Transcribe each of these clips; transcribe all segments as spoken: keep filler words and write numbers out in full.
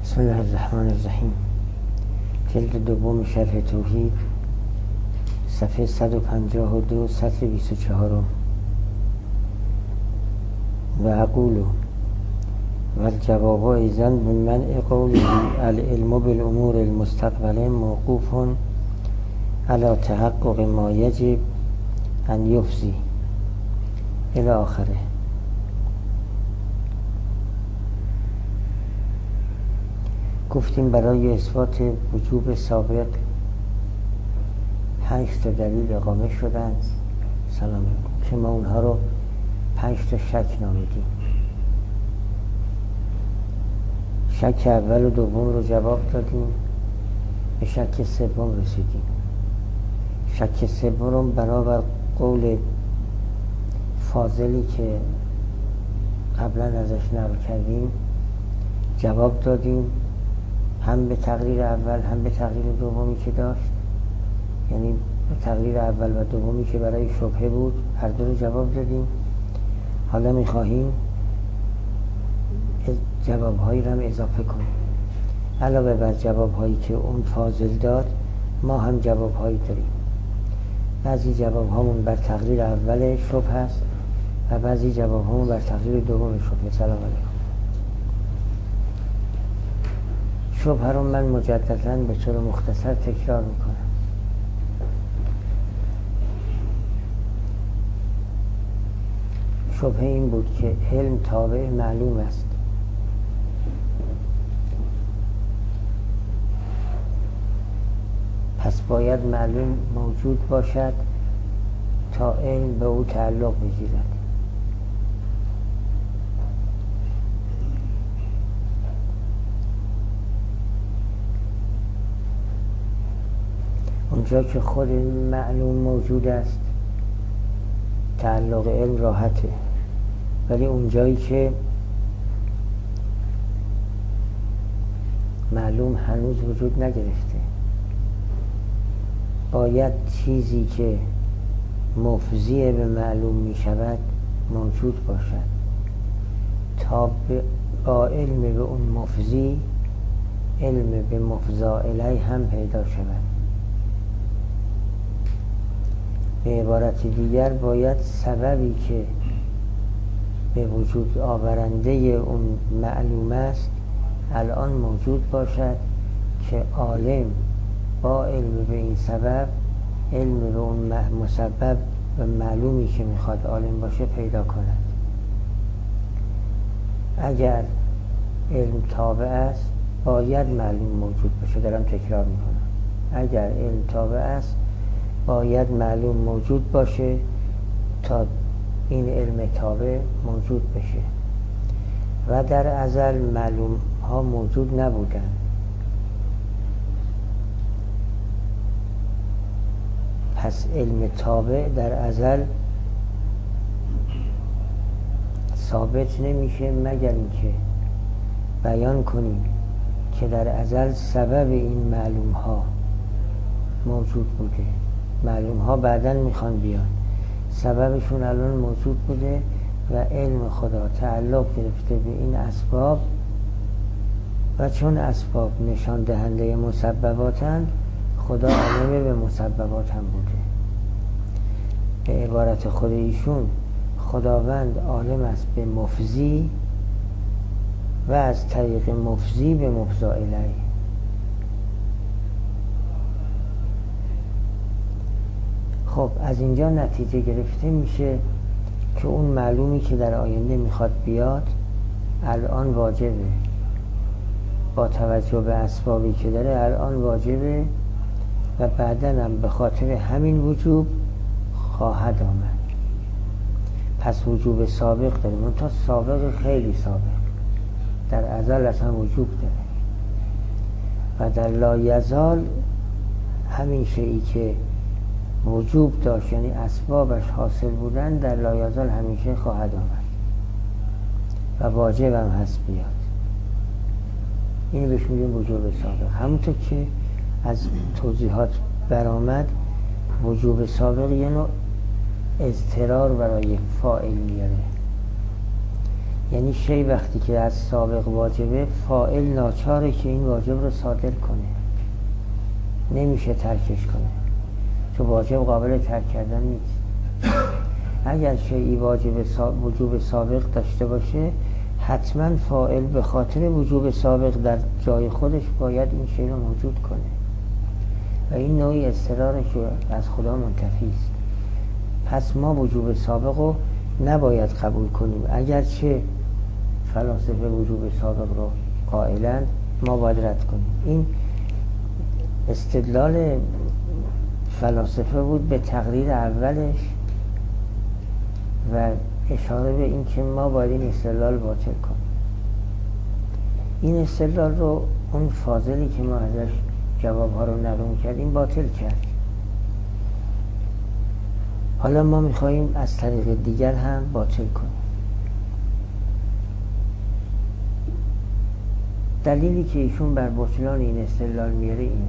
بسم الله الرحمن الرحیم. جلد دوم شرح توحید، صفحه صد و پنجاه و دو، سطر بیست و چهار. و اقول و الجواب ایضا بمنع قوله العلم بالامور المستقبله موقوف على تحقق ما یجب ان یفضی الی آخره. گفتیم برای اثبات وجوب سابق پنج تا دلیل اقامه شدند سلام که ما اونها رو پنج تا شک نامیدیم. شک اول و دوم رو جواب دادیم، به شک سوم رسیدیم. شک سوم بنابر قول فاضلی که قبلا ازش نقل کردیم جواب دادیم، هم به تقریر اول هم به تقریر دومی که داشت، یعنی به تقریر اول و دومی که برای شبهه بود هر دو رو جواب دادیم. حالا میخواهیم جوابهایی رو هم اضافه کنیم. علاوه بر جوابهایی که اون فاضل داد ما هم جوابهایی داریم. بعضی جوابهامون بر تقریر اول شبهه است و بعضی جوابهامون بر تقریر دوم شبهه. سلام علیکم. شبهه رو من مجدداً به طور مختصر تکرار میکنم. شبهه این بود که علم تابع معلوم است. پس باید معلوم موجود باشد تا علم به او تعلق بگیرد. اونجا که خود معلوم موجود است تعلق علم راحته، ولی اونجایی که معلوم هنوز وجود نگرفته باید چیزی که مفضی به معلوم می شود موجود باشد تا با علم به اون مفضی علم به مفضا الیه هم پیدا شود. به عبارت دیگر باید سببی که به وجود آورنده اون معلوم است الان موجود باشد که عالم با علم به این سبب علم به اون مسبب و معلومی که میخواد عالم باشه پیدا کند. اگر علم تابع است باید معلوم موجود باشه. دارم تکرار میکنم. اگر علم تابع است باید معلوم موجود باشه تا این علم تابع موجود بشه و در ازل معلوم ها موجود نبودن. پس علم تابع در ازل ثابت نمیشه مگر اینکه بیان کنیم که در ازل سبب این معلوم ها موجود بوده. معلوم ها بعداً میخوان بیان، سببشون الان موجود بوده و علم خدا تعلق گرفته به این اسباب و چون اسباب نشان دهنده مسبباتن خدا عالم به مسببات هم بوده. به عبارت خود ایشون خداوند عالم است به مفضی و از طریق مفضی به مفضا الیه. خب از اینجا نتیجه گرفته میشه که اون معلومی که در آینده میخواد بیاد الان واجبه، با توجه به اسبابی که داره الان واجبه و بعداً هم به خاطر همین وجوب خواهد آمد. پس وجوب سابق داره، منتها سابق خیلی سابق در ازل اصلا وجوب داره و در لایزال همین شیئی که وجوب داشت یعنی اسبابش حاصل بودن در لایزال همیشه خواهد آمد و واجب هم هست بیاد. این بهش میگیم وجوب سابق. همونطور که از توضیحات برآمد وجوب سابق یه نوع اضطرار برای فاعل میاره، یعنی شی وقتی که از سابق واجبه، فاعل ناچاره که این واجب رو صادر کنه، نمیشه ترکش کنه، چون واجب قابل ترک کردن نیست. اگر شیئی واجب سا... وجوب سابق داشته باشه، حتما فاعل به خاطر وجوب سابق در جای خودش باید این شی رو موجود کنه و این نوعی اضطراره که از خدا منتفی است. پس ما وجوب سابق رو نباید قبول کنیم، اگرچه فلاسفه وجوب سابق رو قائلند، ما باید رد کنیم. این استدلال فلاسفه بود به تقریر اولش و اشاره به این که ما باید این استدلال باطل کنیم. این استدلال رو اون فاضلی که ما ازش جوابها رو نقل کردیم باطل کرد. حالا ما میخواییم از طریق دیگر هم باطل کنیم. دلیلی که ایشون بر بطلان این استدلال میاره اینه: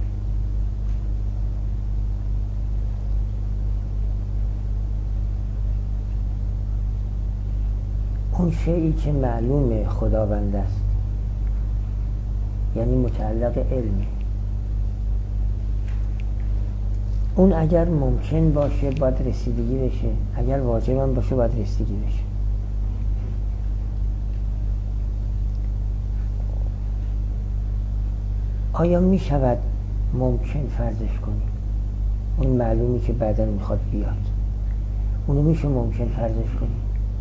اون شیئی که معلوم خداوند است، یعنی متعلق علمه، اون اگر ممکن باشه باید رسیدگی بشه، اگر واجب هم باشه باید رسیدگی بشه. آیا می شود ممکن فرضش کنیم؟ اون معلومی که بعداً میخواد بیاد، اونو میشه ممکن فرضش کنیم؟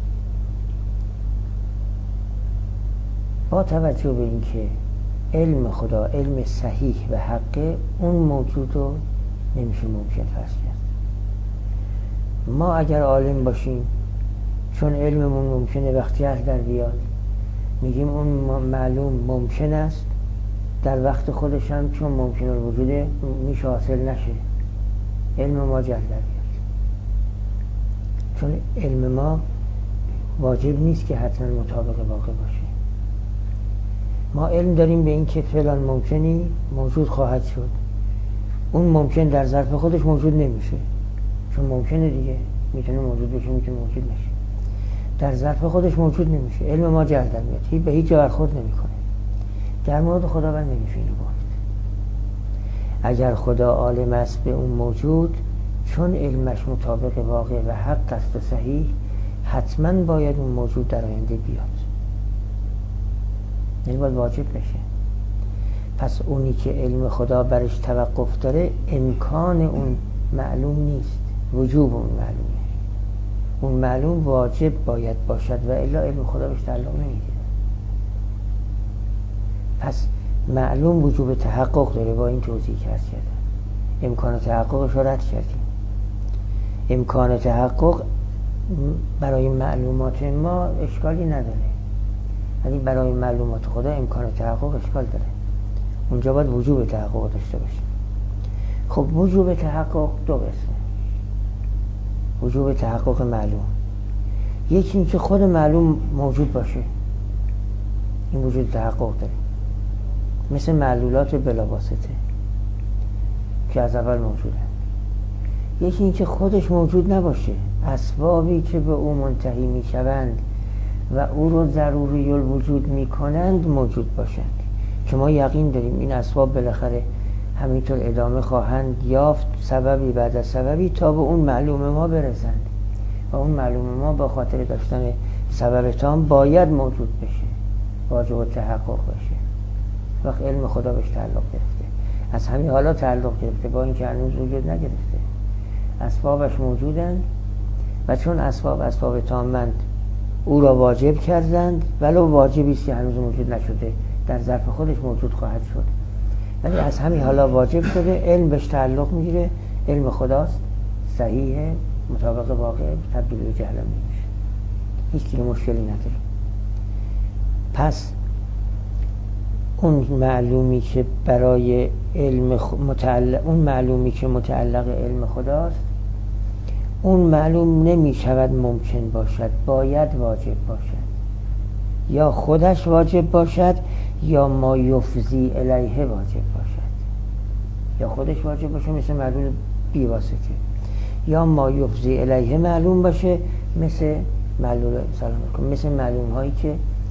با توجه به اینکه علم خدا علم صحیح و حقه، اون موجود رو نمیشه ممکن فرض کرد. ما اگر عالم باشیم، چون علممون ممکنه وقتی از در بیاد، میگیم اون معلوم ممکن است، در وقت خودش هم چون ممکن الوجوده میشه حاصل نشه، علم ما جل در بیاد. چون علم ما واجب نیست که حتما مطابق واقع باشه. ما علم داریم به این که فلان ممکنی موجود خواهد شد، اون ممکن در ظرف خودش موجود نمیشه، چون ممکنه دیگه، میتونه موجود بشه میتونه موجود نشه، در ظرف خودش موجود نمیشه. علم ما جل در میاد، هی به هیچ جا برخورد نمیکنه. در مورد خداوند نمیشه اینو گفت. اگر خدا عالم است به اون موجود، چون علمش مطابق واقع و حق است و صحیح، حتما باید اون موجود در آینده بیاد، یعنی باید واجب بشه. پس اونی که علم خدا برش توقف داره، امکان اون معلوم نیست، وجوب اون معلومه. اون معلوم واجب باید باشد و الا علم خدا بهش تعلق نمیگیره. پس معلوم وجوب تحقق داره. با این توضیح کرد کردم امکان تحققش رو رد کردیم. امکان تحقق برای معلومات ما اشکالی نداره، ولی برای معلومات خدا امکان تحقق اشکال داره. اونجا باید وجوب تحقق داشته باشه. خب وجوب تحقق دو قسمه. وجوب تحقق معلوم، یکی این که خود معلوم موجود باشه، این وجود تحقق داره، مثل معلولات بلا واسطه که از اول موجوده. یکی این که خودش موجود نباشه، اسبابی که به او منتهی می شوند و او رو ضروری الوجود می کنند موجود باشند، که ما یقین داریم این اسباب بالاخره همینطور ادامه خواهند یافت، سببی بعد از سببی، تا به اون معلوم ما برسند و اون معلوم ما با خاطر داشتن سبب تام باید موجود بشه، واجب تحقق بشه. وقت علم خدا بهش تعلق گرفته، از همین حالا تعلق گرفته، با اینکه هنوز وجود نگرفته. اسبابش موجودند و چون اسباب اسباب تامند او را واجب کردند، ولو واجبی است که هنوز موجود نشده، در ظرف خودش موجود خواهد شد، ولی از همین حالا واجب شده، علم بهش تعلق میگیره، علم خداست، صحیحه، مطابق واقع، تبدیل به جهل نمیشه، هیچ دیگه مشکلی نداره. پس اون معلومی که برای علم خ... متعلق اون معلومی که متعلق علم خداست، اون معلوم نمی شود ممکن باشد، باید واجب باشد، یا خودش واجب باشد یا ما یفضی الیه واجب باشد. یا خودش واجب باشه مثل معلوم بی واسطه، یا ما یفضی الیه معلوم باشه مثل معلول سلام علیکم، مثل معلوم هایی که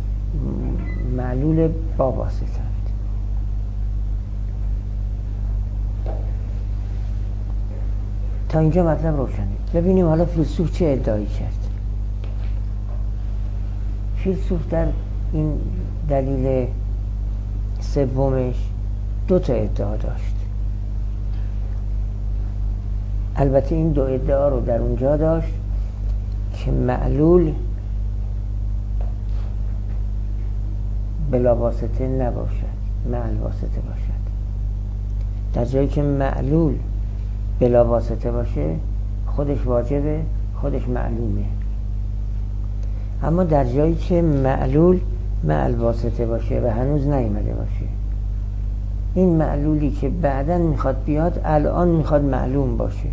معلول با واسطه. تا اینجا مطلب روشنه. ببینیم حالا فیلسوف چه ادعایی کرد. فیلسوف در این دلیل سومش دو تا ادعا داشت. البته این دو ادعا رو در اونجا داشت که معلول بلا واسطه نباشد، معل واسطه باشد. در جایی که معلول بلا واسطه باشه خودش واجبه، خودش معلومه. اما در جایی که معلول معل واسطه باشه و هنوز نیامده باشه، این معلولی که بعداً میخواد بیاد الان میخواد معلوم باشه،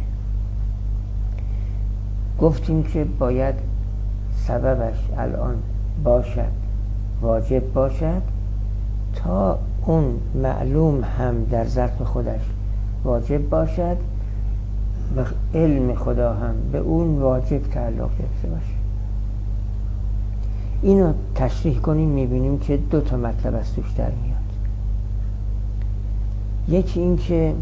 گفتیم که باید سببش الان باشد، واجب باشد، تا اون معلوم هم در ظرف خودش واجب باشد و علم خدا هم به اون واجب تعلق گرفته باشه. اینو تشریح کنیم میبینیم که دو تا مطلب از توش در میاد. یکی این که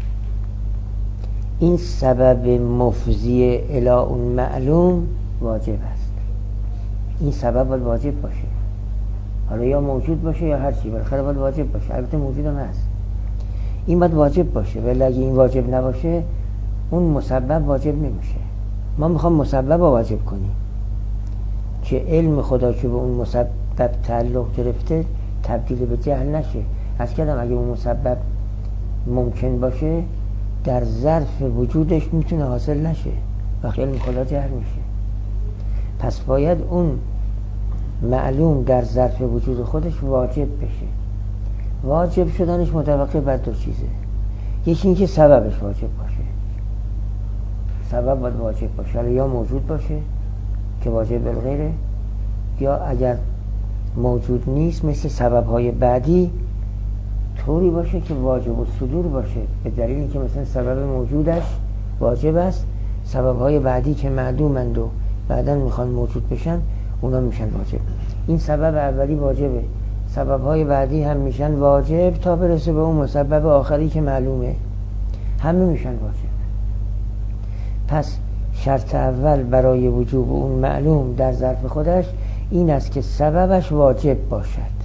این سبب مفضی الی اون معلوم واجب است. این سبب باید واجب باشه، حالا یا موجود باشه یا هر چی، بالاخره باید واجب باشه. البته موجود هم هست، این باید واجب باشه، ولی اگه این واجب نباشه اون مسبب واجب نمیشه. ما میخوام مسبب واجب کنیم که علم خدا که به اون مسبب تعلق گرفته تبدیل به جهل نشه. از کلام اگه اون مسبب ممکن باشه در ظرف وجودش میتونه حاصل نشه، وقتی علم خدا جهل میشه. پس باید اون معلوم در ظرف وجود خودش واجب بشه. واجب شدنش متوقف بر دو چیزه. یکی این که سببش واجب باشه، سبب باید واجب باشه، یا موجود باشه که واجب بالغیره، یا اگر موجود نیست مثل سبب‌های بعدی طوری باشه که واجب الصدور باشه، به دلیلی که مثلا سبب موجودش واجب است، سبب‌های بعدی که معدومند و بعداً میخوان موجود بشن اونا میشن واجب. این سبب اولی واجبه، سبب‌های بعدی هم میشن واجب تا برسه به اون مسبب آخری که معلومه، همه میشن واجب. پس شرط اول برای وجوب اون معلوم در ظرف خودش این است که سببش واجب باشد.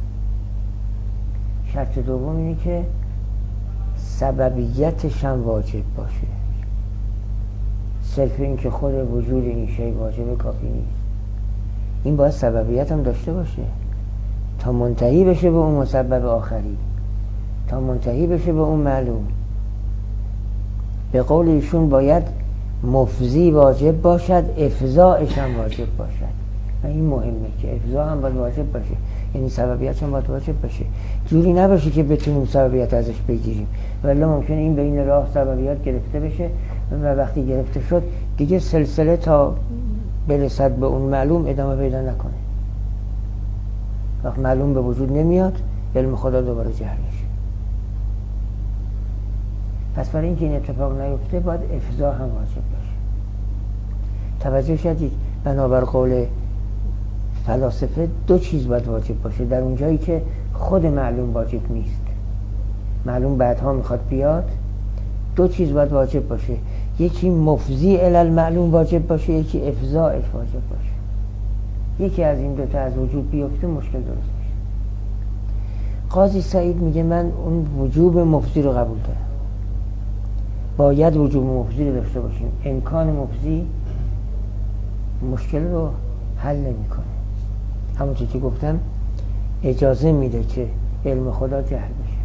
شرط دوم اینه که سببیتش هم واجب باشه. صرف این که خود وجود این شی واجب کافی نیست، این باید سببیت هم داشته باشه تا منتهی بشه به اون مسبب آخری، تا منتهی بشه به اون معلوم. به قول ایشون باید مفضی واجب باشد، افضاعش هم واجب باشد. و این مهمه که افضاع هم باید واجب باشه، یعنی سببیت هم باید واجب باشه. جوری نباشه که بتونیم سببیت ازش بگیریم، ولی ممکنه این بین راه سببیت گرفته بشه و وقتی گرفته شد دیگه سلسله تا برسد به اون معلوم ادامه پیدا نکنه. وقت معلوم به وجود نمیاد علم خدا دوباره جهل میشه. پس برای اینکه این اتفاق نیفته باید افضاع هم واجب باشه. توجه شدید؟ بنابر قول فلاسفه دو چیز باید واجب باشه در اون جایی که خود معلوم واجب نیست، معلوم بعدها میخواد بیاد، دو چیز باید واجب باشه. یکی مفضی الی المعلوم واجب باشه، یکی افضاعش واجب باشه. یکی از این دوتا از وجود بیفته مشکل درست میشه. قاضی سعید میگه من اون وجوب مفضی رو قبول دارم، باید وجوب مفضی رو داشته باشیم. امکان مفضی مشکل رو حل نمیکنه، همونطور که گفتم اجازه میده که علم خدا جهل بشه.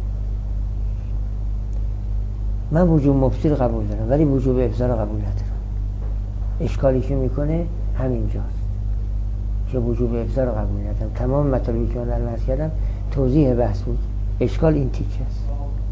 من وجوب مفضی رو قبول دارم ولی وجوب افضا رو قبول ندارم. اشکالی که میکنه همینجاست که وجوب افضا رو قبول ندارم. تمام مطالبی که من عرض کردم توضیح بحث بود، اشکال این تیکه است.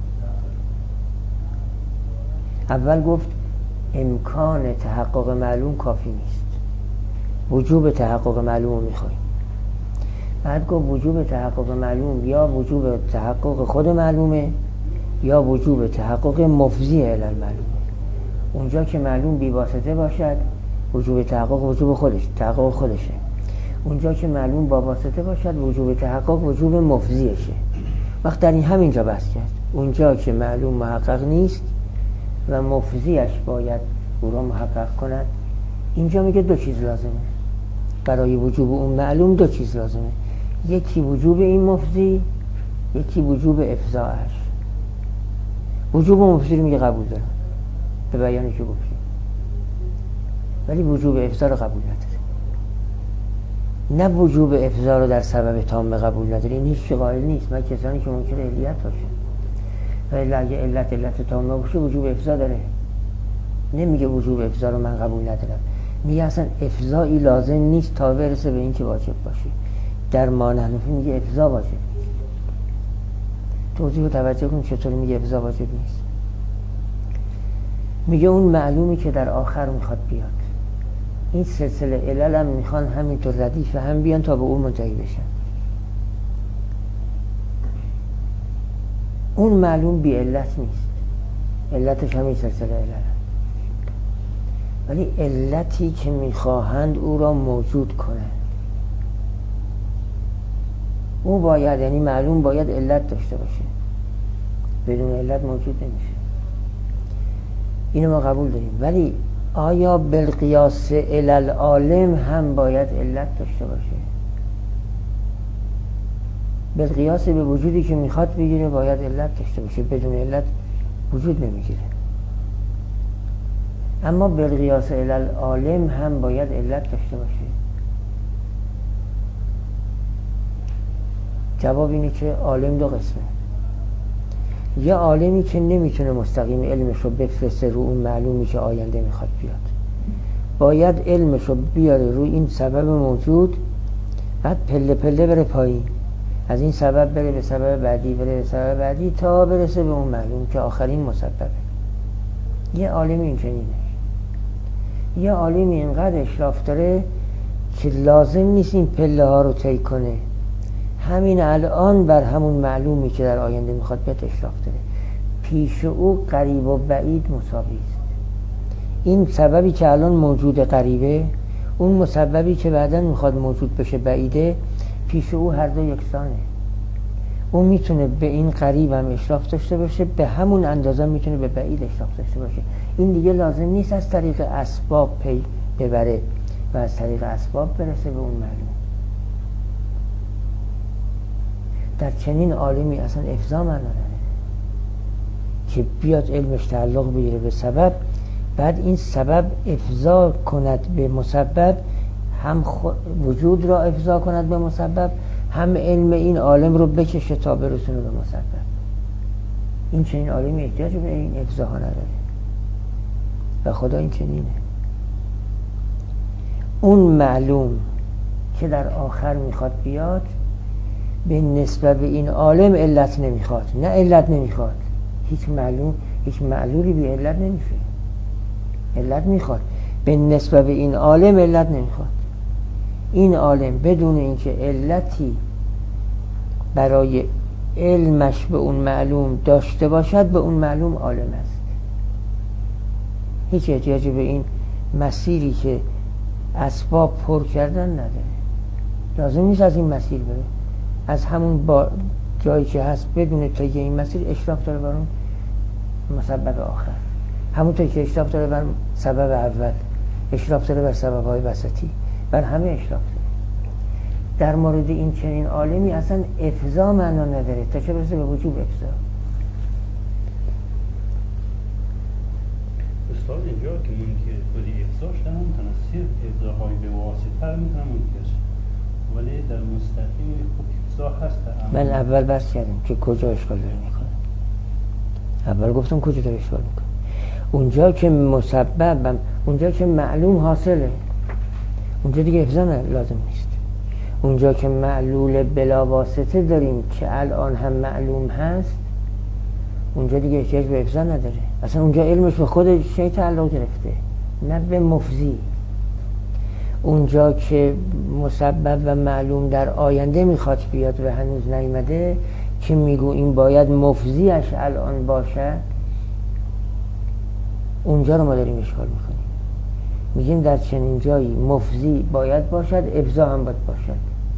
اول گفت امکان تحقق معلوم کافی نیست، وجوب تحقق معلوم رو میخوایم. بعد گفت وجوب تحقق معلوم یا وجوب تحقق خود معلومه یا وجوب تحقق مفضی الی المعلومه. اونجا که معلوم بی واسطه باشد وجوب تحقق وجوب خودش تحقق خودشه. اونجا که معلوم با واسطه باشد وجوب تحقق وجوب مفضیشه. وقت در این همینجا بحث کرد. اونجا که معلوم محقق نیست و مفضیش باید او را محقق کند، اینجا میگه دو چیز لازمه برای وجوب اون معلوم. دو چیز لازمه، یکی وجوب این مفضی، یکی وجوب افضاعش. وجوب مفضی رو میگه قبول دارم به بیانی که گفتیم، ولی وجوب افضاع رو قبول نداره. نه وجوب افضاع رو در سبب تام قبول نداره، این هیچ قائل نیست، من کسانی که منکر علیت باشه. ولی اگه علت علت تام باشه وجوب افضاع داره. نمیگه وجوب افضاع رو من قبول ندارم، میگه اصلا افضاعی لازم نیست تا برسه به این که واجب باشه. در ما نحنفی میگه افضاع واجب. توضیح و توجه کن چطور میگه افضاع واجب نیست. میگه اون معلومی که در آخر میخواد بیاد، این سلسله علل هم میخوان همینطور ردیف هم بیان تا به اون منتهی بشن. اون معلوم بی علت نیست، علتش همین سلسله علل، ولی علتی که میخواهند او را موجود کنه او باید، یعنی معلوم باید علت داشته باشه، بدون علت موجود نمیشه. اینو ما قبول داریم، ولی آیا بالقیاس علل عالم هم باید علت داشته باشه؟ بالقیاس به وجودی که میخواد بگیره باید علت داشته باشه، بدون علت وجود نمیگیره. اما بالقیاس علل عالم هم باید علت داشته باشه. جواب اینه که عالم دو قسمه. یه عالمی که نمیتونه مستقیم علمش رو بفرسته رو اون معلومی که آینده میخواد بیاد، باید علمش رو بیاره رو این سبب موجود، بعد پله پله بره پایین، از این سبب بره به سبب بعدی، بره به سبب بعدی تا برسه به اون معلوم که آخرین مسببه. یه عالمی این چنینه. یه عالمی اینقدر اشراف داره که لازم نیست این پله ها رو طی کنه، همین الان بر همون معلومی که در آینده میخواد بیاد اشراف داره. پیش او قریب و بعید مساوی است. این سببی که الان موجود قریبه، اون مسببی که بعداً میخواد موجود بشه بعیده، پیش او هر دو یکسانه. اون میتونه به این قریب هم اشراف داشته باشه، به همون اندازه میتونه به بعید اشراف داشته باشه. این دیگه لازم نیست از طریق اسباب پی ببره و از طریق اسباب برسه به اون معلوم. در چنین عالمی اصلا افضا معنا نداره که بیاد علمش تعلق بگیره به سبب، بعد این سبب افضا کند به مسبب، هم وجود را افضا کند به مسبب، هم علم این عالم رو بکشه تا برسونه به مسبب. این چنین عالمی احتیاج به این افضا ها نداره و خدا این چنینه. اون معلوم که در آخر میخواد بیاد به نسبت به این عالم علت نمیخواد، نه علت نمیخواد. هیچ معلوم هیچ معلولی به علت نمیشه، علت میخواد. به نسبت به این عالم علت نمیخواد. این عالم بدون اینکه علتی برای علمش به اون معلوم داشته باشد به اون معلوم عالم است. هیچ احتیاجی به این مسیری که اسباب پر کردن نداره. لازم نیست از این مسیر بره، از همون با جایی که هست بدون طی این مسیر اشراف داره بر اون مسبب آخر. همونطور که اشراف داره بر سبب اول، اشراف داره بر سبب‌های وسطی، بر همه اشراف داره. در مورد این چنین عالمی اصلا افضا معنا نداره تا چه برسه به وجوب افضا. استاد اینجا که منکر خودی افضا شدن تناسیر افضاهای به واسطه رو میتونم منکر شد، ولی در مستقیم خب افضا هست. من اول بحث کردم که کجا اشکال داره میکنه. اول گفتم کجا داره اشکال میکنه. اونجا که مسبب، اونجا که معلوم حاصله، اونجا دیگه افضا لازم نیست. اونجا که معلول بلا واسطه داریم که الان هم معلوم هست، اونجا دیگه احتیاج به افضا نداره. اصلا اونجا علمش به خود شی تعلق گرفته، نه به مفضی. اونجا که مسبب و معلوم در آینده میخواد بیاد و هنوز نیامده، که میگو این باید مفضیش الان باشه، اونجا رو ما داریم اشکال میکنیم. میگیم در چنین جایی مفضی باید باشد، افضا هم باید باشد.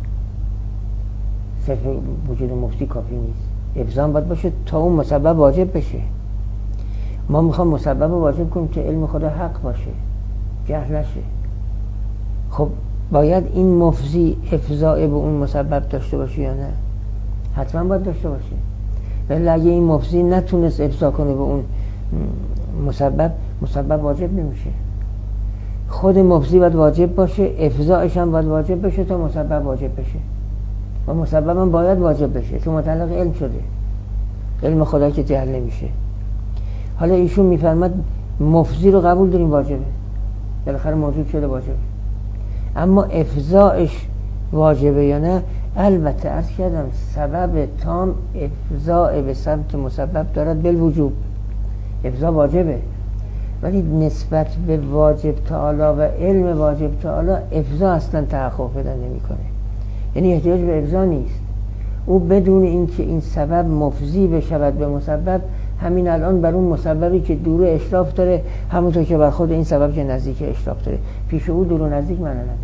صرف وجود مفضی کافی نیست، افضا هم باید باشه تا اون مسبب واجب بشه. ما میخوام مسبب واجب کنیم که علم خدا حق باشه، جهل نشه. خب باید این مفضی افضاء به اون مسبب داشته باشه یا نه؟ حتما باید داشته باشه. ولی اگه این مفضی نتونست افضاء کنه به اون مسبب، مسبب واجب نمیشه. خود مفضی باید واجب باشه، افضاءش هم باید واجب بشه تا مسبب واجب بشه. و مسبب هم باید واجب بشه چون متعلق علم شده. علم خدا که جهل نمیشه. حالا ایشون میفرماد مفضی رو قبول داریم واجبه، بالاخره موجود شده واجبه، اما افضاءش واجبه یا نه؟ البته عرض کردم سبب تام افضاء به سمت مسبب دارد بالوجوب، افضاء واجبه، ولی نسبت به واجب تعالی و علم واجب تعالی افضاء اصلا تحقق پیدا نمیکنه. یعنی احتیاج به افضاء نیست. او بدون اینکه این سبب مفضی بشود به مسبب، همین الان بر اون مسببی که دور اشراف داره، همونطور که بر خود این سبب که نزدیک اشراف داره، پیش او دور و نزدیک معنی نداره.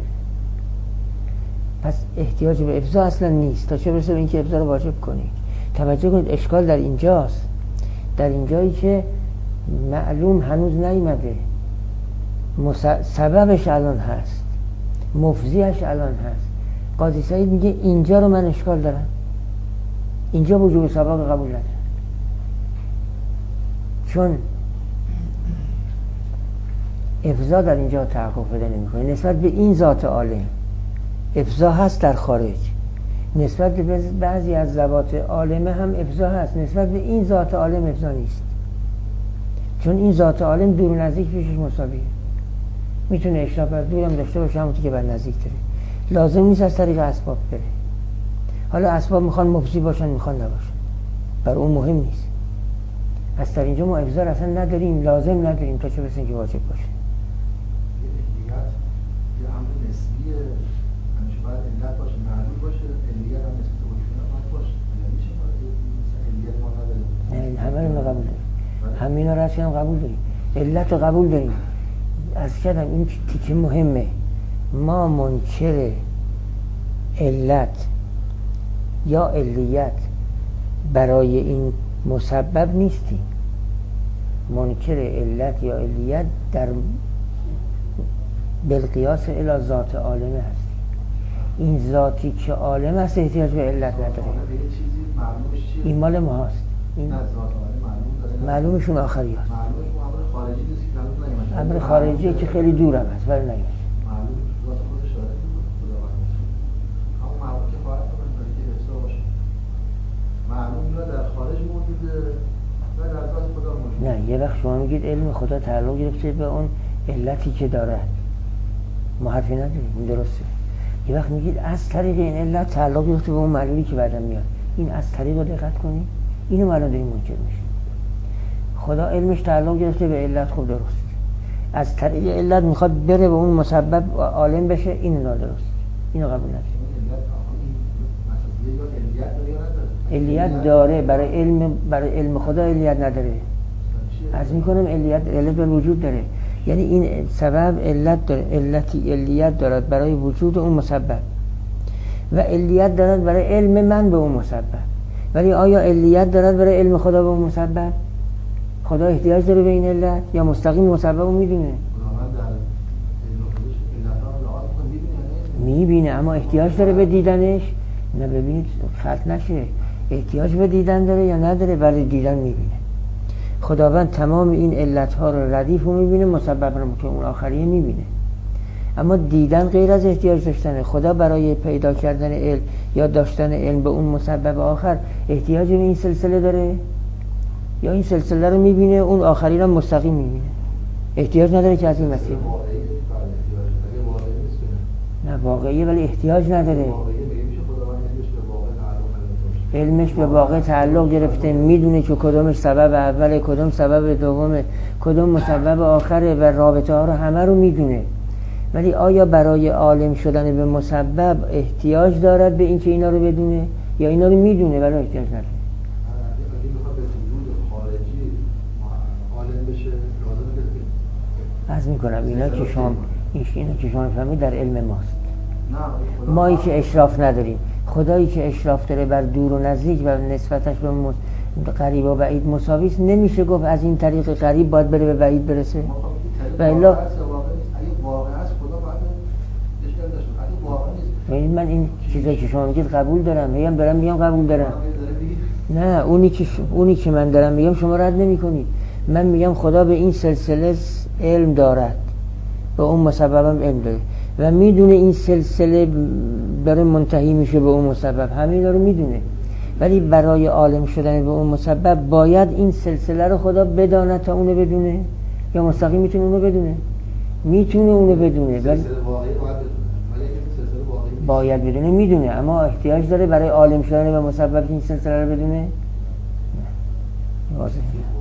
پس احتیاج به افضاء اصلا نیست تا چه برسه به اینکه افضاء رو واجب کنید. توجه کنید اشکال در اینجاست، در اینجایی که معلوم هنوز نیامده، مس... سببش الان هست، مفضیش الان هست. قاضی سعید میگه اینجا رو من اشکال دارم، اینجا وجوب سبب قبول ندارم، چون افضاء در اینجا تحقق پیدا نمیکنه. نسبت به این ذات عالم افضاء هست در خارج، نسبت به بعضی از ذوات عالمه هم افضاء هست، نسبت به این ذات عالم افضاء نیست، چون این ذات عالم دور و نزدیک پیشش مساویه. میتونه اشراف از دورم داشته باشه همونطور که بر نزدیک داره، لازم نیست از طریق اسباب بره. حالا اسباب میخوان مفضی باشن میخوان نباشن، بر اون مهم نیست. از در اینجا ما افضاء اصلا نداریم، لازم نداریم تا چه برسه که واجب باشه. علیت یه امر نسبیه، همیشه باید علت باشه، معلوم باشه، علیت هم نسبت وجود باشه. میشه مثلا علیت ما نداریم، نه همه رو قبول داریم، همینا رو اصلا قبول داریم، علت رو قبول داریم. از کردم این تیکه مهمه، ما منکر علت یا علیت برای این مسبب نیستیم، منکر علت یا علیت در بالقیاس الی ذات عالمه هست. این ذاتی که عالم هست احتیاج به علت نداره. این مال ما هست، این معلومشون آخری هست، امر خارجی که خیلی دورم هست ولی نگه معلوم در خارج موجوده و در ذات خدا موجوده. نه، یه وقت شما میگید علم خدا تعلق گرفته به اون علتی که دارد، ما حرفی نداریم، این درسته. یه وقت میگید از طریق این علت تعلق گرفته به اون معلولی که بعدم میاد، این از طریق رو دقت کنید، اینو ما الان داریم منکر میشیم. خدا علمش تعلق گرفته به علت، خوب درست، از طریق علت میخواد بره به اون مسبب عالم بشه، این نادرست، اینو قبول نداریم. علیت داره، برای علم برای علم خدا علیت نداره. عرض میکنم علیت علت به وجود داره، یعنی این سبب علت داره، علتی علیت دارد برای وجود اون مسبب و علیت دارد برای علم من به اون مسبب. ولی آیا علیت دارد برای علم خدا به اون مسبب؟ خدا احتیاج داره به این علت یا مستقیم مسبب رو میدونه؟ میبینه، اما احتیاج داره به دیدنش؟ نه، ببینید خلط نشه، احتیاج به دیدن داره یا نداره؟ برای دیدن میبینه. خداوند تمام این علتها رو ردیف رو میبینه، مسبب رو که اون آخریه میبینه، اما دیدن غیر از احتیاج داشتنه. خدا برای پیدا کردن علم یا داشتن علم به اون مسبب آخر احتیاج به این سلسله داره یا این سلسله رو میبینه اون آخری رو مستقیم میبینه، احتیاج نداره که از این مسیر. نه واقعیه ولی احتیاج نداره. علمش به واقع تعلق گرفته، میدونه که کدومش سبب اوله، کدوم سبب دومه، کدوم مسبب آخره و رابطه ها رو همه رو میدونه. ولی آیا برای عالم شدن به مسبب احتیاج دارد به این که اینا رو بدونه یا اینا رو میدونه ولی احتیاج نداره؟ اگه بخواد به وجود خارجی عالم بشه لازمه که عرض میکنم اینا که شما اینا که شما فهمید در علم ماست. نه مایی که اشراف نداریم، خدایی که اشراف داره بر دور و نزدیک و نسبتش به قریب و بعید مساوی است، نمیشه گفت از این طریق قریب باید بره به بعید برسه. و الا اگه واقع است خدا باید اشکال داشته. اگه واقع نیست، من این چیزایی که شما میگید قبول دارم، میگم دارم میگم قبول دارم. نه اونی که ش... اونی که من دارم میگم شما رد نمی‌کنید. من میگم خدا به این سلسله علم دارد، به اون مسببم علم داره و میدونه این سلسله داره منتهی میشه به اون مسبب، همین رو میدونه. ولی برای عالم شدن به اون مسبب باید این سلسله رو خدا بداند تا اونو بدونه، یا مستقیم میتونه اونو بدونه؟ میتونه اونو بدونه ولی سلسله واقعی باید بدونه. ولی اگه سلسله واقعی نیست باید بدونه، میدونه، اما احتیاج داره برای عالم شدن به مسبب این سلسله رو بدونه؟ نه واضحه.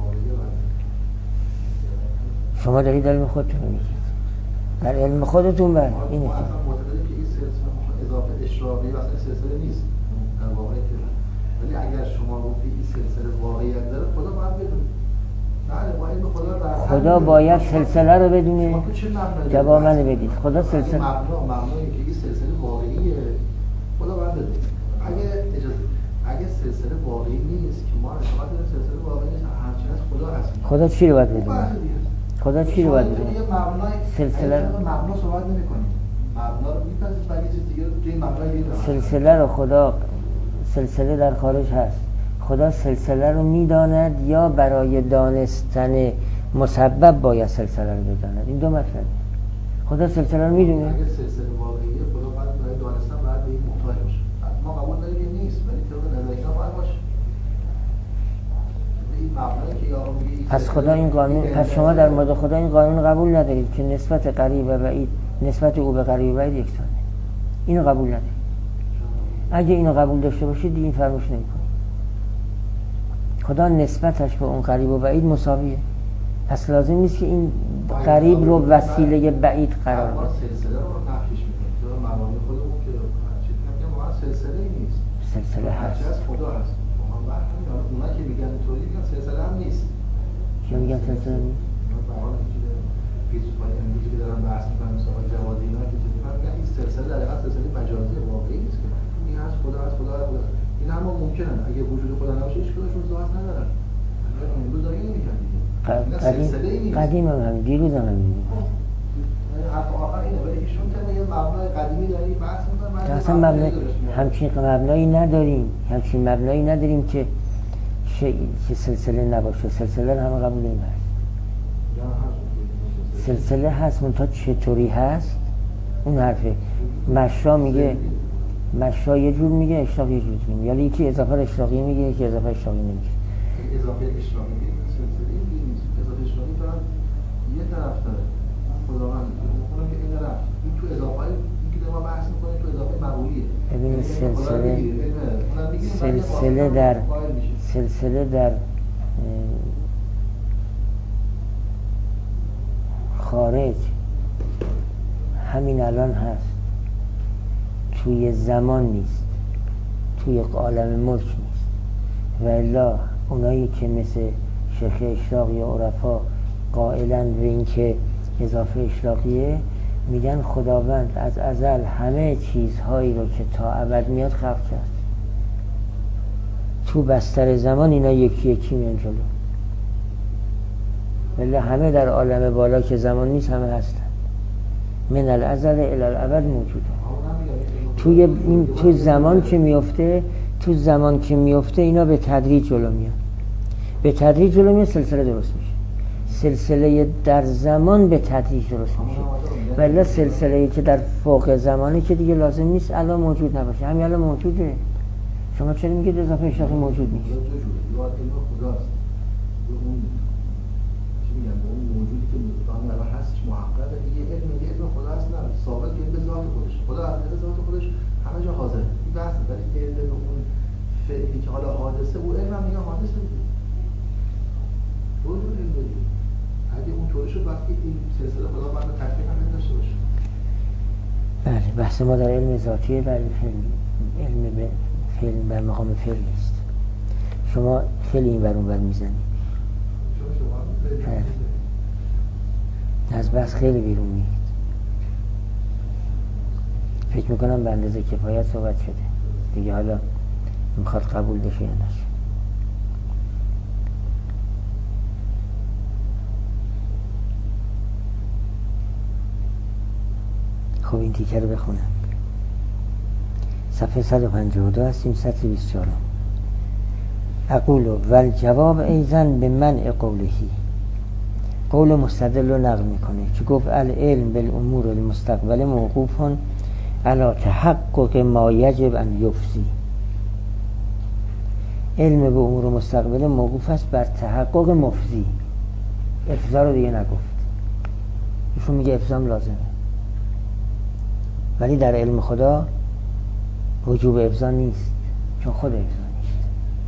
شما دارید در علم خودتون رو میگید، در علم خودتون بر اینه ما اصلا معتقدیم که این سلسله اضافه اشراقی و اصلا سلسله نیست در واقع که، ولی اگر شما گفتید این سلسله واقعیت داره خدا باید بدونه. بله با علم خدا بر خدا باید سلسله رو بدونه. شما تو چه مبنایی جواب منو بدید. خدا سلسله مبنا مبنایی که این سلسله واقعیه خدا باید بدونه. اگه اجازه اگه سلسله واقعی نیست که ما اعتقاد داریم سلسله واقعی نیست، همچنین از خدا هست. خدا چی رو باید بدونه؟ خدا چی رو باید بدونه؟ سلسله رو مبنا صحبت نمی‌کنیم. مبنا رو می‌پذیرید ولی چیز دیگه رو توی مبنای دیگه داره. سلسله رو خدا سلسله در خارج هست. خدا سلسله رو میداند یا برای دانستن مسبب باید سلسله رو بداند؟ این دو مطلبه. خدا سلسله رو میدونه. اگه سلسله واقعیه خدا باید برای دانستن باید به این محتاج باشه. ما قبول داریم که نیست ولی طبق نظریه باید باشه. این مبنایی که یا میگه پس خدا این قانون، پس شما در مورد خدا این قانون قبول ندارید که نسبت قریب و بعید، نسبت او به قریب و بعید یکسانه. اینو قبول ندارید. اگه اینو قبول داشته باشید دیگه این فرموش نمی‌کنید. خدا نسبتش به اون قریب و بعید مساویه. پس لازم نیست که این قریب رو وسیله بعید قرار بده. ما سلسله رو نفیش می‌کنیم. تو مبانی خودمون که چیزی میگم واقعا سلسله نیست. سلسله هست. از خدا هست. ما وقتی اونا که میگن اینطوری میگن سلسله هم نیست. چی میگن سلسله نیست؟ برای اینکه فیلسوفای امروزی که دارن بحث می‌کنن مثلا جوادی اینا که چیزی میگن این سلسله در حقیقت سلسله مجازی واقعی نیست که این از خدا از خدا از خدا. این هم ممکنه اگه وجود خدا نباشه هیچ کدومشون ذات ندارن. امروز دارن اینو میگن دیگه. قدیم قدیم هم همین دیروز هم همین حرف آخر اینه ولی ایشون طبق یه مبنای قدیمی داری بحث می‌کنن. اصلا مبنای همچین مبنایی نداریم، همچین مبنایی نداریم که که سلسله نباشه. سلسله رو همه قبول داریم هست. سلسله هست منتها چطوری هست اون حرفه. مشا میگه مشا یه جور میگه، اشراق یه جور میگه، یعنی یکی اضافه اشراقی میگه یکی اضافه اشراقی نمیگه. اضافه اشراقی میگه سلسله نیست. اضافه اشراقی فقط یه طرف داره. خداوند اونم که این طرف این تو اضافه این که ما بحث می‌کنیم تو اضافه مقبولیه. ببینید سلسله سلسله در سلسله در خارج همین الان هست، توی زمان نیست، توی عالم ملک نیست. و الا اونایی که مثل شیخ اشراق یا عرفا قائلن به این که اضافه اشراقیه میگن خداوند از ازل همه چیزهایی رو که تا ابد میاد خلق کرد، تو بستر زمان اینا یکی یکی میان جلو، ولی همه در عالم بالا که زمان نیست همه هستن. من الازل الی الابد موجوده. توی این تو زمان که میفته تو زمان که میفته اینا به تدریج جلو میان، به تدریج جلو میاد، سلسله درست میشه. سلسله در زمان به تدریج درست میشه، ولی سلسله‌ای که در فوق زمانی که دیگه لازم نیست الان موجود نباشه. همین الان موجوده. شما چرا میگید اضافه اشراقی موجود نیست؟ خداست. اون چی میگن اون موجودی که همین الان هستش محققه دیگه، علم میگه علم خدا هست، نه ثابت که به ذات خودش. خدا از ذات خودش همه جا حاضر. این بحث ولی علم اون فعلی که حالا حادثه بود علم میگه حادثه بود. دو جور علم داریم. اگه اونطوری شد وقتی این سلسله خدا باید تکلیف هم داشته باشه. بله، بحث ما در علم ذاتیه، در علم به فعل بر مقام فعل نیست. شما خیلی این بر اون بر میزنید. از بس خیلی بیرون میید. فکر میکنم به اندازه کفایت صحبت شده دیگه، حالا میخواد قبول بشه یا نشه. خب این تیکه رو بخونم. صفحه صد و پنجاه و دو هستیم، سطر بیست و چهار. اقول والجواب ایزن به منع قولهی، قول مستدل رو نقل میکنه که گفت العلم بالامور المستقبل موقوف علی تحقق ما یجب ان یفضی. علم به امور مستقبل موقوف است بر تحقق مفضی. افضا رو دیگه نگفت، ایشون میگه افضام لازمه، ولی در علم خدا وجوب افضا نیست، چون خود افضا نیست.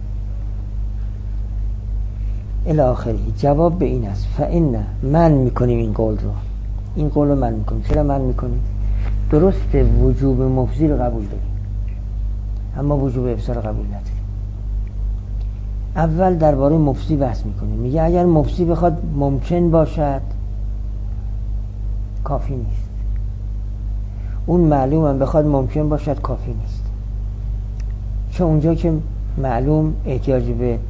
الی آخره. جواب به این است فإن من میکنیم این قول رو، این قول رو من میکنیم. چرا من میکنیم؟ درست وجوب مفضی رو قبول داریم، اما وجوب افضا رو قبول نداریم. اول درباره مفضی بحث میکنیم، میگه اگر مفضی بخواد ممکن باشد کافی نیست، اون معلوم هم بخواد ممکن باشد کافی نیست، چون اونجا که معلوم احتیاج به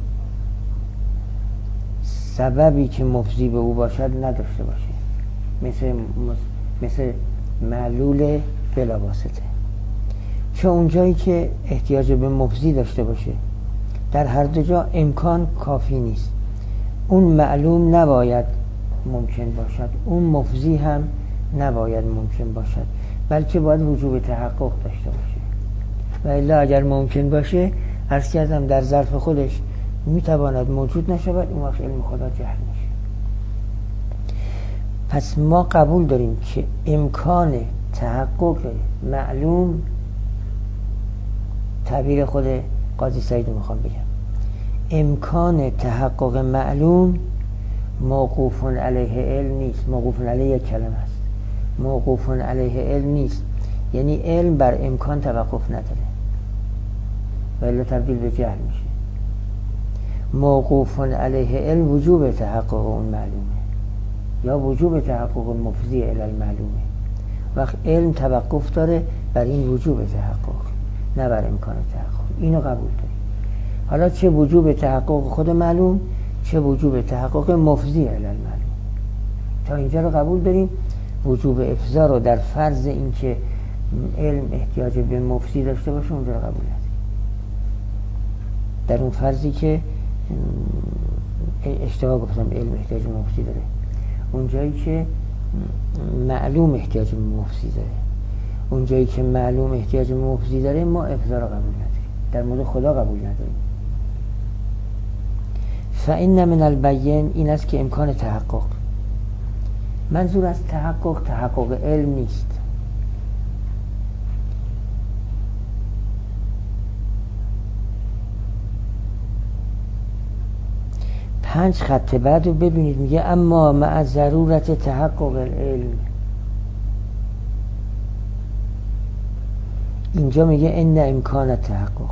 سببی که مفضی به او باشد نداشته باشه، مثل مثل معلول بلا واسطه. چون اونجایی که احتیاج به مفضی داشته باشه، در هر دو جا امکان کافی نیست. اون معلوم نباید ممکن باشد، اون مفضی هم نباید ممکن باشد، بلکه باید وجوب تحقق داشته باشه. و الا اگر ممکن باشه، عرض کردم در ظرف خودش میتواند موجود نشود، اون وقت علم خدا جهل میشه. پس ما قبول داریم که امکان تحقق معلوم، تعبیر خود قاضی سعید رو میخوام بگم، امکان تحقق معلوم موقوف علیه علم نیست. موقوف علیه یک کلمه است، موقوف علیه علم نیست، یعنی علم بر امکان توقف نداره و الا تبدیل به جهل میشه. موقوف علیه علم وجوب تحقق اون معلومه، یا وجوب تحقق مفضی الی المعلومه. وقت علم توقف داره بر این وجوب تحقق، نه بر امکان تحقق. اینو قبول داریم. حالا چه وجوب تحقق خود معلوم، چه وجوب تحقق مفضی الی المعلوم، تا اینجا رو قبول داریم. وجوب افضا رو در فرض اینکه علم احتیاج به مفضی داشته باشه اونجا رو قبول نداریم. در اون فرضی که اشتباه گفتم علم احتیاج به مفضی داره، اونجایی که معلوم احتیاج به مفضی داره، اونجایی که معلوم احتیاج به مفضی داره ما افضا رو قبول نداریم، در مورد خدا قبول نداریم. فإن من البین، این است که امکان تحقق، منظور از تحقق تحقق علم نیست. پنج خط بعد رو ببینید، میگه اما مع ضرورت تحقق العلم. اینجا میگه ان امکان تحقق.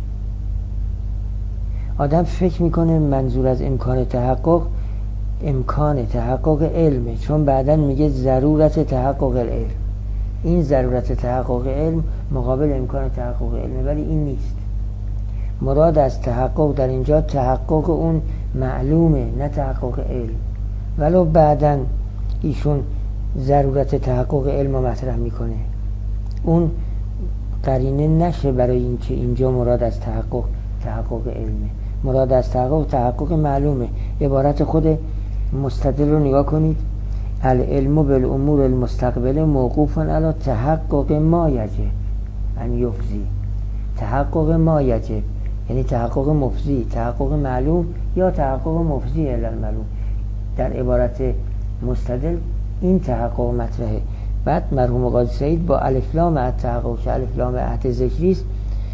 آدم فکر میکنه منظور از امکان تحقق امکان تحقق علمه، چون بعداً میگه ضرورت تحقق العلم. این ضرورت تحقق علم مقابل امکان تحقق علمه، ولی این نیست. مراد از تحقق در اینجا تحقق اون معلومه، نه تحقق علم. ولو بعداً ایشون ضرورت تحقق علم رو مطرح میکنه، اون قرینه نشه برای اینکه اینجا مراد از تحقق تحقق علمه. مراد از تحقق تحقق معلومه. عبارت خود مستدل رو نگاه کنید، العلم بالامور المستقبل موقوف علی تحقق ما یجب ان یفضی. تحقق ما یجب یعنی تحقق مفضی، تحقق معلوم یا تحقق مفضی الی المعلوم. در عبارت مستدل این تحقق مطرحه. بعد مرحوم قاضی سعید با الف لام التحقق که الف لام عهد ذکری است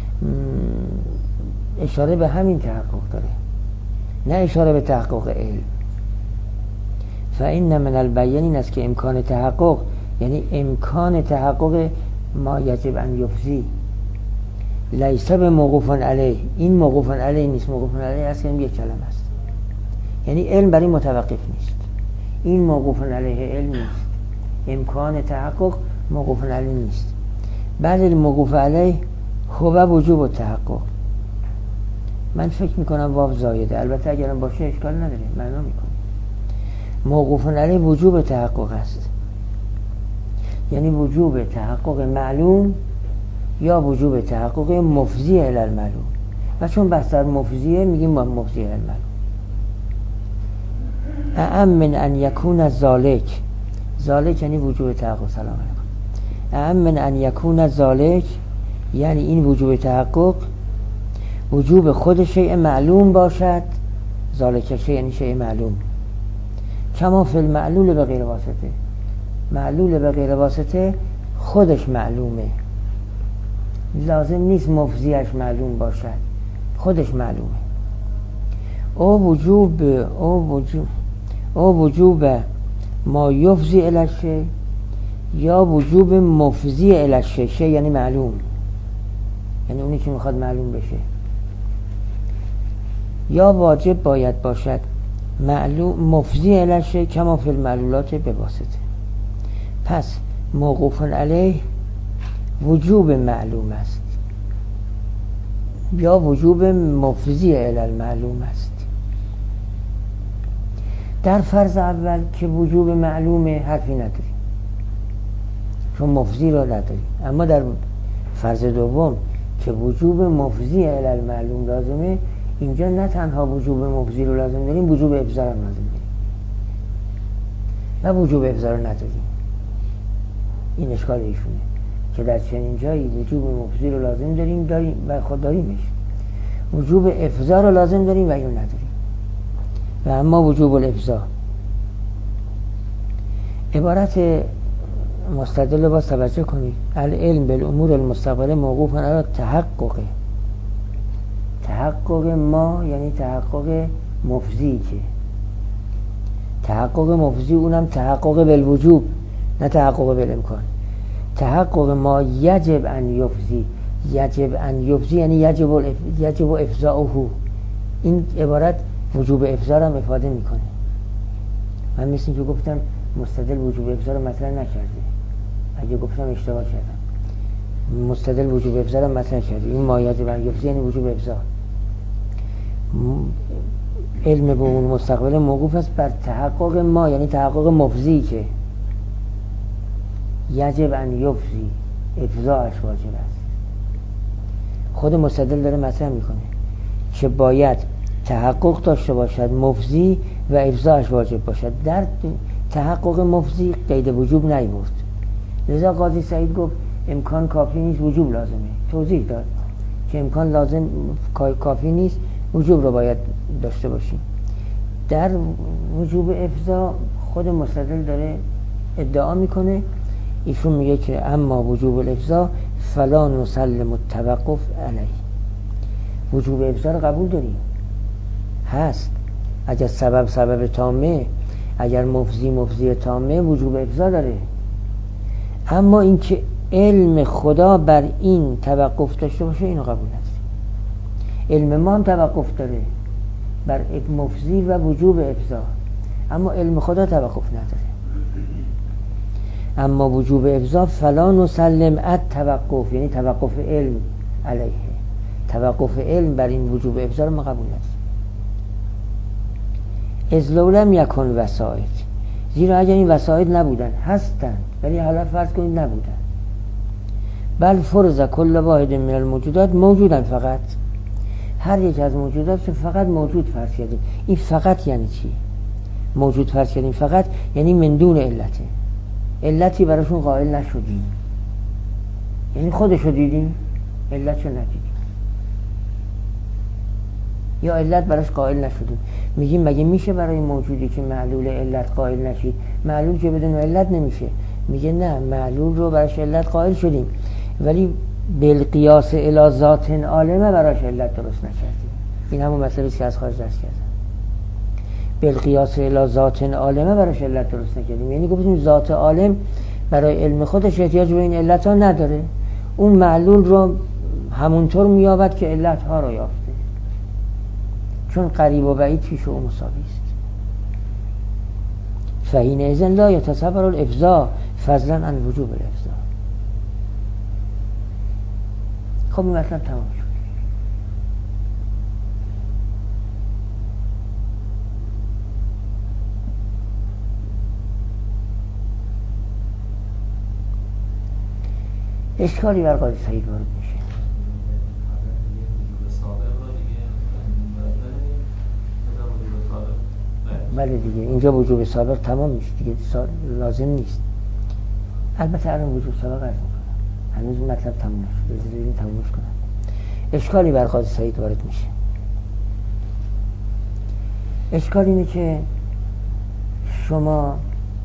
اشاره به همین تحقق داره، نه اشاره به تحقق علم. فإن من البین، این است که امکان تحقق یعنی امکان تحقق ما یجب ان یفضی لیس به موقوف علیه. این موقوف علیه نیست، موقوف علیه است که یک کلمه است، یعنی علم برای متوقف نیست. این موقوف علیه علم نیست، امکان تحقق موقوف علیه نیست. بعد موقوف علیه هو وجوب و تحقق. من فکر میکنم واو زایده، البته اگرم باشه اشکال نداره، معنا میکنه. موقوف علیه وجوب تحقق است، یعنی وجوب تحقق معلوم یا وجوب تحقق مفضی الی المعلوم، و چون بستر مفضیه میگیم مفضی الی المعلوم. اعم من ان یکون ذالک، ذالک یعنی وجوب تحقق، سلام علیکم. اعم من ان یکون ذالک یعنی این وجوب تحقق وجوب خود شیء معلوم باشد، ذالک شیء یعنی شیء معلوم، کما فی المعلول به غیر واسطه، معلول به غیر واسطه خودش معلومه، لازم نیست مفضیش معلوم باشد، خودش معلومه. او وجوب او وجوب او وجوب ما یفضی الی الشیء یا وجوب مفضی الی الشیء، شیء یعنی معلوم، یعنی اونی که میخواد معلوم بشه. یا واجب باید باشد معلوم مفضی الی الشیء کما فی المعلولات به واسطه. پس موقوف علیه وجوب معلوم است یا وجوب مفضی الی المعلوم است. در فرض اول که وجوب معلومه حرفی نداری چون مفضی را نداری، اما در فرض دوم که وجوب مفضی الی المعلوم لازمه، اینجا نه تنها وجوب مفضی رو لازم داریم، وجوب افضا رو لازم داریم و وجوب افضا رو نداریم. این اشکال ایشونه که در چنین جایی وجوب مفضی رو لازم داریم داریم و خود داریمش، وجوب افضا رو لازم داریم و اینو نداریم. و اما وجوب الافضا عبارت مستدل با توجه کنید. العلم بالامور المستقبله موقوف علی تحقق، تحقق ما یعنی تحقق مفضی، که تحقق مفضی اونم تحقق بالوجوب نه تحقق بالامکان. تحقق ما یجب ان یفضی، یجب ان یفضی یعنی یجب الف... یجب افضاؤه. این عبارت وجوب افضا را افاده میکنه. من مثل که گفتم مستدل وجوب افضا را مطرح نکرده، اگه گفتم اشتباه کردم. مستدل وجوب افضا را مطرح کرده، این ما یجب ان یفضی یعنی وجوب افضا. علم به اون مستقبل موقوف است بر تحقق ما یعنی تحقق مفضی که یجب ان یفضی، افضاش واجب است. خود مستدل داره مطرح میکنه که باید تحقق داشته باشد مفضی و افضاش واجب باشد. در تحقق مفضی قید وجوب نیورد، لذا قاضی سعید گفت امکان کافی نیست، وجوب لازمه. توضیح داد که امکان لازم کافی نیست، وجوب رو باید داشته باشیم. در وجوب افضا خود مستدل داره ادعا میکنه، ایشون میگه که اما وجوب الافضا فلا نسلم التوقف علیه. وجوب افضا رو قبول داریم، هست، اگر سبب سبب تامه، اگر مفضی مفضی تامه، وجوب افضا داره. اما اینکه علم خدا بر این توقف داشته باشه اینو قبول نداریم. علم ما هم توقف داره بر مفضی و وجوب افضا، اما علم خدا توقف نداره. اما وجوب افضا فلا نسلم التوقف یعنی توقف علم علیه، توقف علم بر این وجوب افضا رو ما قبول نداریم. از لو لم یکن وسائل، زیرا اگر این وسائل نبودن، هستن ولی حالا فرض کنید نبودن، بل فرض کل واحد من الموجودات موجودن، فقط هر یک از موجودات فقط موجود فرض کردیم. این فقط یعنی چی؟ موجود فرض کردیم فقط یعنی من دون علته، علتی براشون قائل نشدیم، یعنی خودشو دیدیم علتشو ندیدیم، یا علت براش قائل نشدیم. میگیم مگه میشه برای موجودی که معلول علت قائل نشید؟ معلول که بدون علت نمیشه. میگه نه، معلول رو براش علت قائل شدیم ولی بالقیاس الی ذات عالمه براش علت درست نکردیم. این همون مسئله است که از خارج درس کردم. بالقیاس الی ذات عالمه براش علت درست نکردیم، یعنی گفتیم ذات عالم برای علم خودش احتیاج به این علت ها نداره، اون معلول رو همونطور میابد که علت ها رو یافته، چون قریب و بعید پیش او مساوی است. فحین اذن لا یتصور الافضاء فضلا عن وجوب الافضاء. خب این مطلب تمام شد. اشکالی بر قاضی سعید وارد میشه. بله دیگه اینجا وجوب سابق تمام میشه دیگه، لازم نیست. البته الان وجوب سابق عرض میکنم، هنوز مطلب تمام نشد، بذارید تمامش کنم. اشکالی بر قاضی سعید وارد میشه. اشکال اینه که شما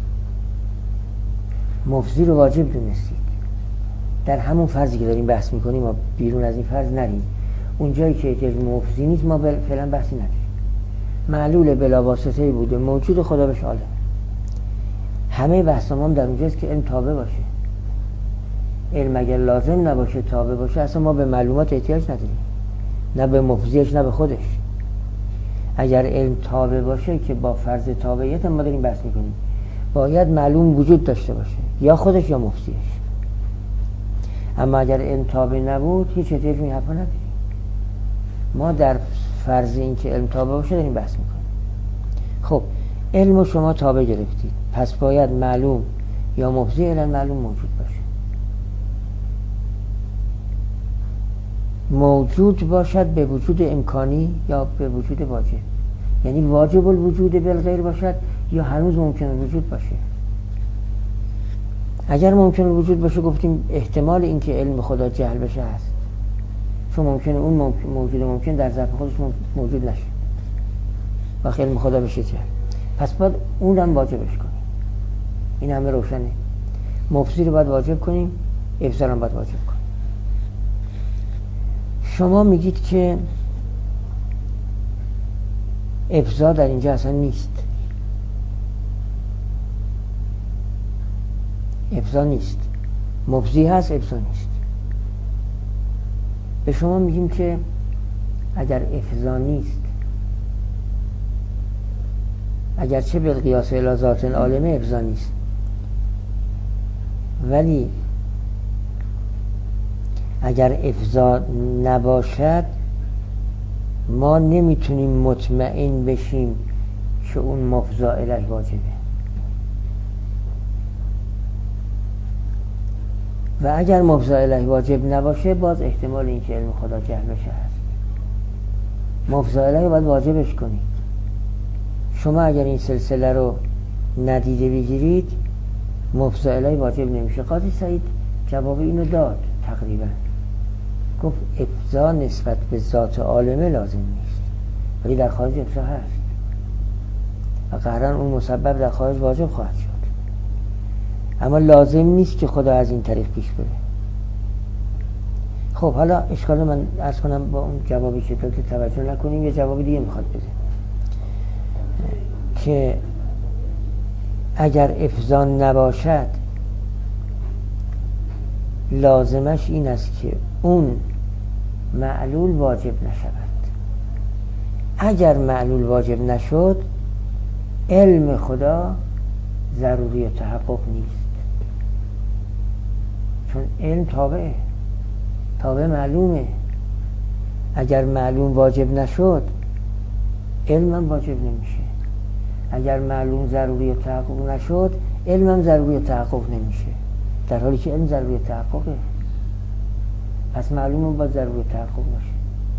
مفضی رو واجب دونستید، در همون فرضی که داریم بحث میکنیم ما بیرون از این فرض نریم. اون جایی که احتیاج مفضی نیست ما فعلا بحثی نداریم. معلول بلا واسطه‌ای بوده، موجود خدا بهش عالم. همه بحث ما هم در اونجاست که علم تابع باشه. علم اگر لازم نباشه تابع باشه اصلا ما به معلومات احتیاج نداریم، نه به مفضیش نه به خودش. اگر علم تابع باشه که با فرض تابعیت ما داریم بحث میکنیم، باید معلوم وجود داشته باشه، یا خودش یا مفضیش. اما اگر علم تابع نبود هیچ احتیاج به این حرفا نداریم. ما در فرض این که علم تابع باشه داریم بحث میکنیم. خب علم شما تابع گرفتید، پس باید معلوم یا مفضی علم معلوم موجود باشه. موجود باشد به وجود امکانی یا به وجود واجب، یعنی واجب الوجود بالغیر باشد یا هنوز ممکن الوجود باشه. اگر ممکن الوجود باشه گفتیم احتمال اینکه علم خدا جهل بشه هست، چون ممکنه اون ممکن موجود ممکن در ذات خودش موجود نشه وقتی علم خدا بشه جهل، پس باید اون رو هم واجبش کنیم. این همه روشنه. مفضی رو باید واجب کنیم، افضال هم باید واجب کنیم. شما میگید که افضا در اینجا اصلا نیست، افضا نیست، مفضی هست افضا نیست. به شما میگیم که اگر افضا نیست، اگرچه بالقیاس الی ذات العالمه افضا نیست، ولی اگر افضا نباشد ما نمیتونیم مطمئن بشیم که اون مفضا الیه واجبه. و اگر مفضا الیه واجب نباشه باز احتمال این که علم خدا جهل بشه هست. مفضا الیه باید واجبش کنید. شما اگر این سلسله رو ندیده بگیرید مفضا الیه واجب نمیشه. قاضی سعید جواب اینو داد تقریبا، گفت افضا نسبت به ذات عالمه لازم نیست ولی در خارج افضا هست و قهرن اون مسبب در خارج واجب خواهد شد، اما لازم نیست که خدا از این طریق پیش بره. خب حالا اشکال من عرض کنم با اون جوابی که داد توجه نکنیم، یه جواب دیگه میخواد بده که اگر افضا نباشد لازمش این است که اون معلول واجب نشود. اگر معلول واجب نشد علم خدا ضروری تحقق نیست، چون علم تابعه، تابع معلومه. اگر معلوم واجب نشد علم هم واجب نمیشه. اگر معلوم ضروری تحقق نشد علم هم ضروری تحقق نمیشه، در حالی که علم ضروری تحققه. پس معلوم باید ضروری تحقق باشه.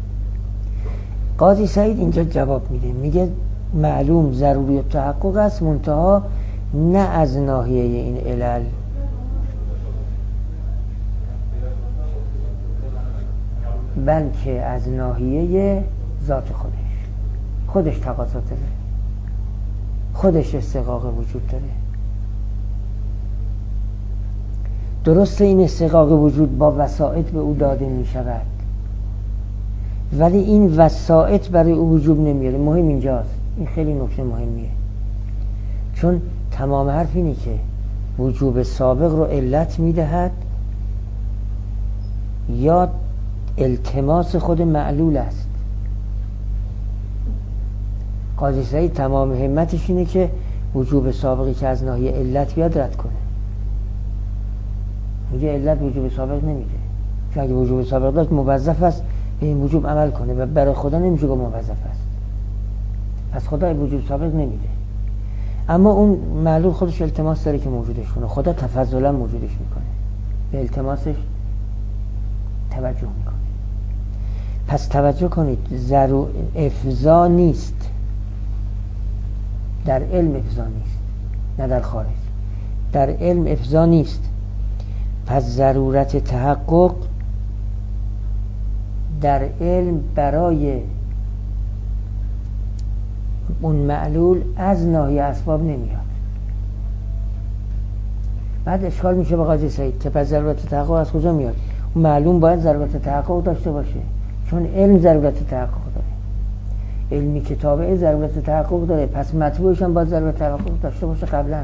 قاضی سعید اینجا جواب میده، میگه معلوم ضروری تحقق است، منتها نه از ناحیه این علل، بلکه از ناحیه ذات خودش. خودش تقاضا داره، خودش استحقاق وجود داره. درسته این استحقاق وجود با وسائط به او داده می شود، ولی این وسائط برای او وجوب نمیاره. مهم اینجاست، این خیلی نکته مهمیه، چون تمام حرف اینه که وجوب سابق رو علت میدهد یا التماس خود معلول است. قاضی سعید تمام همتش اینه که وجوب سابقی که از ناحیه علت بیاد رد کنه. میگه علت وجوب سابق نمیده، چون اگه وجوب سابق داشت موظف است به این وجوب عمل کنه و برای خدا نمیشه که موظف است، پس خدا وجوب سابق نمیده. اما اون معلول خودش التماس داره که موجودش کنه، خدا تفضلا موجودش میکنه، به التماسش توجه میکنه. پس توجه کنید، ضرور افضا نیست، در علم افضا نیست، نه در خارج. در علم افضا نیست، پس ضرورت تحقق در علم برای اون معلول از ناحیه اسباب نمیاد. بعد اشکال میشه به قاضی سعید که پس ضرورت تحقق از کجا میاد؟ اون معلوم باید ضرورت تحقق داشته باشه، چون علم ضرورت تحقق داره، علمی که تابع ضرورت تحقق داره، پس مطبوعش هم باید ضرورت تحقق داشته باشه قبلا.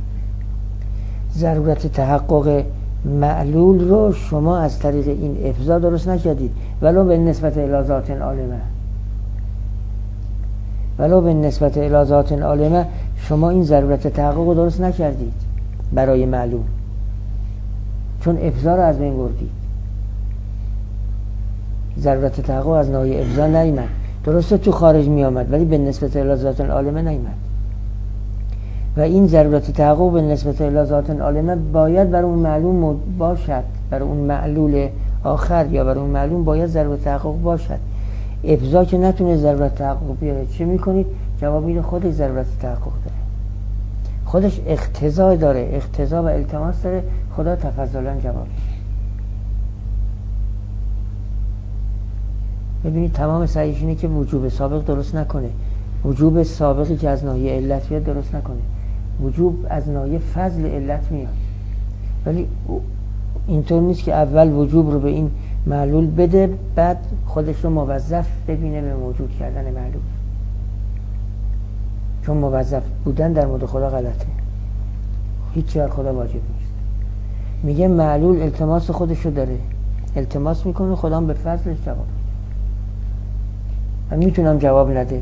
ضرورت تحقق معلول رو شما از طریق این افضا درست نکردید، ولو به نسبت الی ذات عالمه، ولو به نسبت الی ذات عالمه شما این ضرورت تحقق رو درست نکردید برای معلوم، چون افضا رو از بین بردید. ضرورت تحقق از ناحیه افضا نیامد، درسته تو خارج می آمد ولی به نسبت الی ذات عالمه نیامد. و این ضرورت تحقق به نسبت الی ذات عالمه باید برای اون معلوم باشد، برای اون معلول آخر یا برای اون معلوم باید ضرورت تحقق باشد. افضا که نتونه ضرورت تحقق بیاره، چه میکنید؟ جواب میده خودش ضرورت تحقق داره، خودش اقتضا داره، اقتضا و التماس داره، خدا تفضلا جواب میده. ببینید تمام سعیش اینه که وجوب سابق درست نکنه، وجوب سابقی که از ناحیه علت بیاد درست نکنه، وجوب از ناحیه فضل علت میاد. ولی اینطور نیست که اول وجوب رو به این معلول بده بعد خودش رو موظف ببینه به موجود کردن معلول، چون موظف بودن در مورد خدا غلطه، هیچی بر خدا واجب نیست. میگه معلول التماس خودش رو داره، التماس میکنه، خدا هم به فضلش جواب میده. من میتونم جواب نده،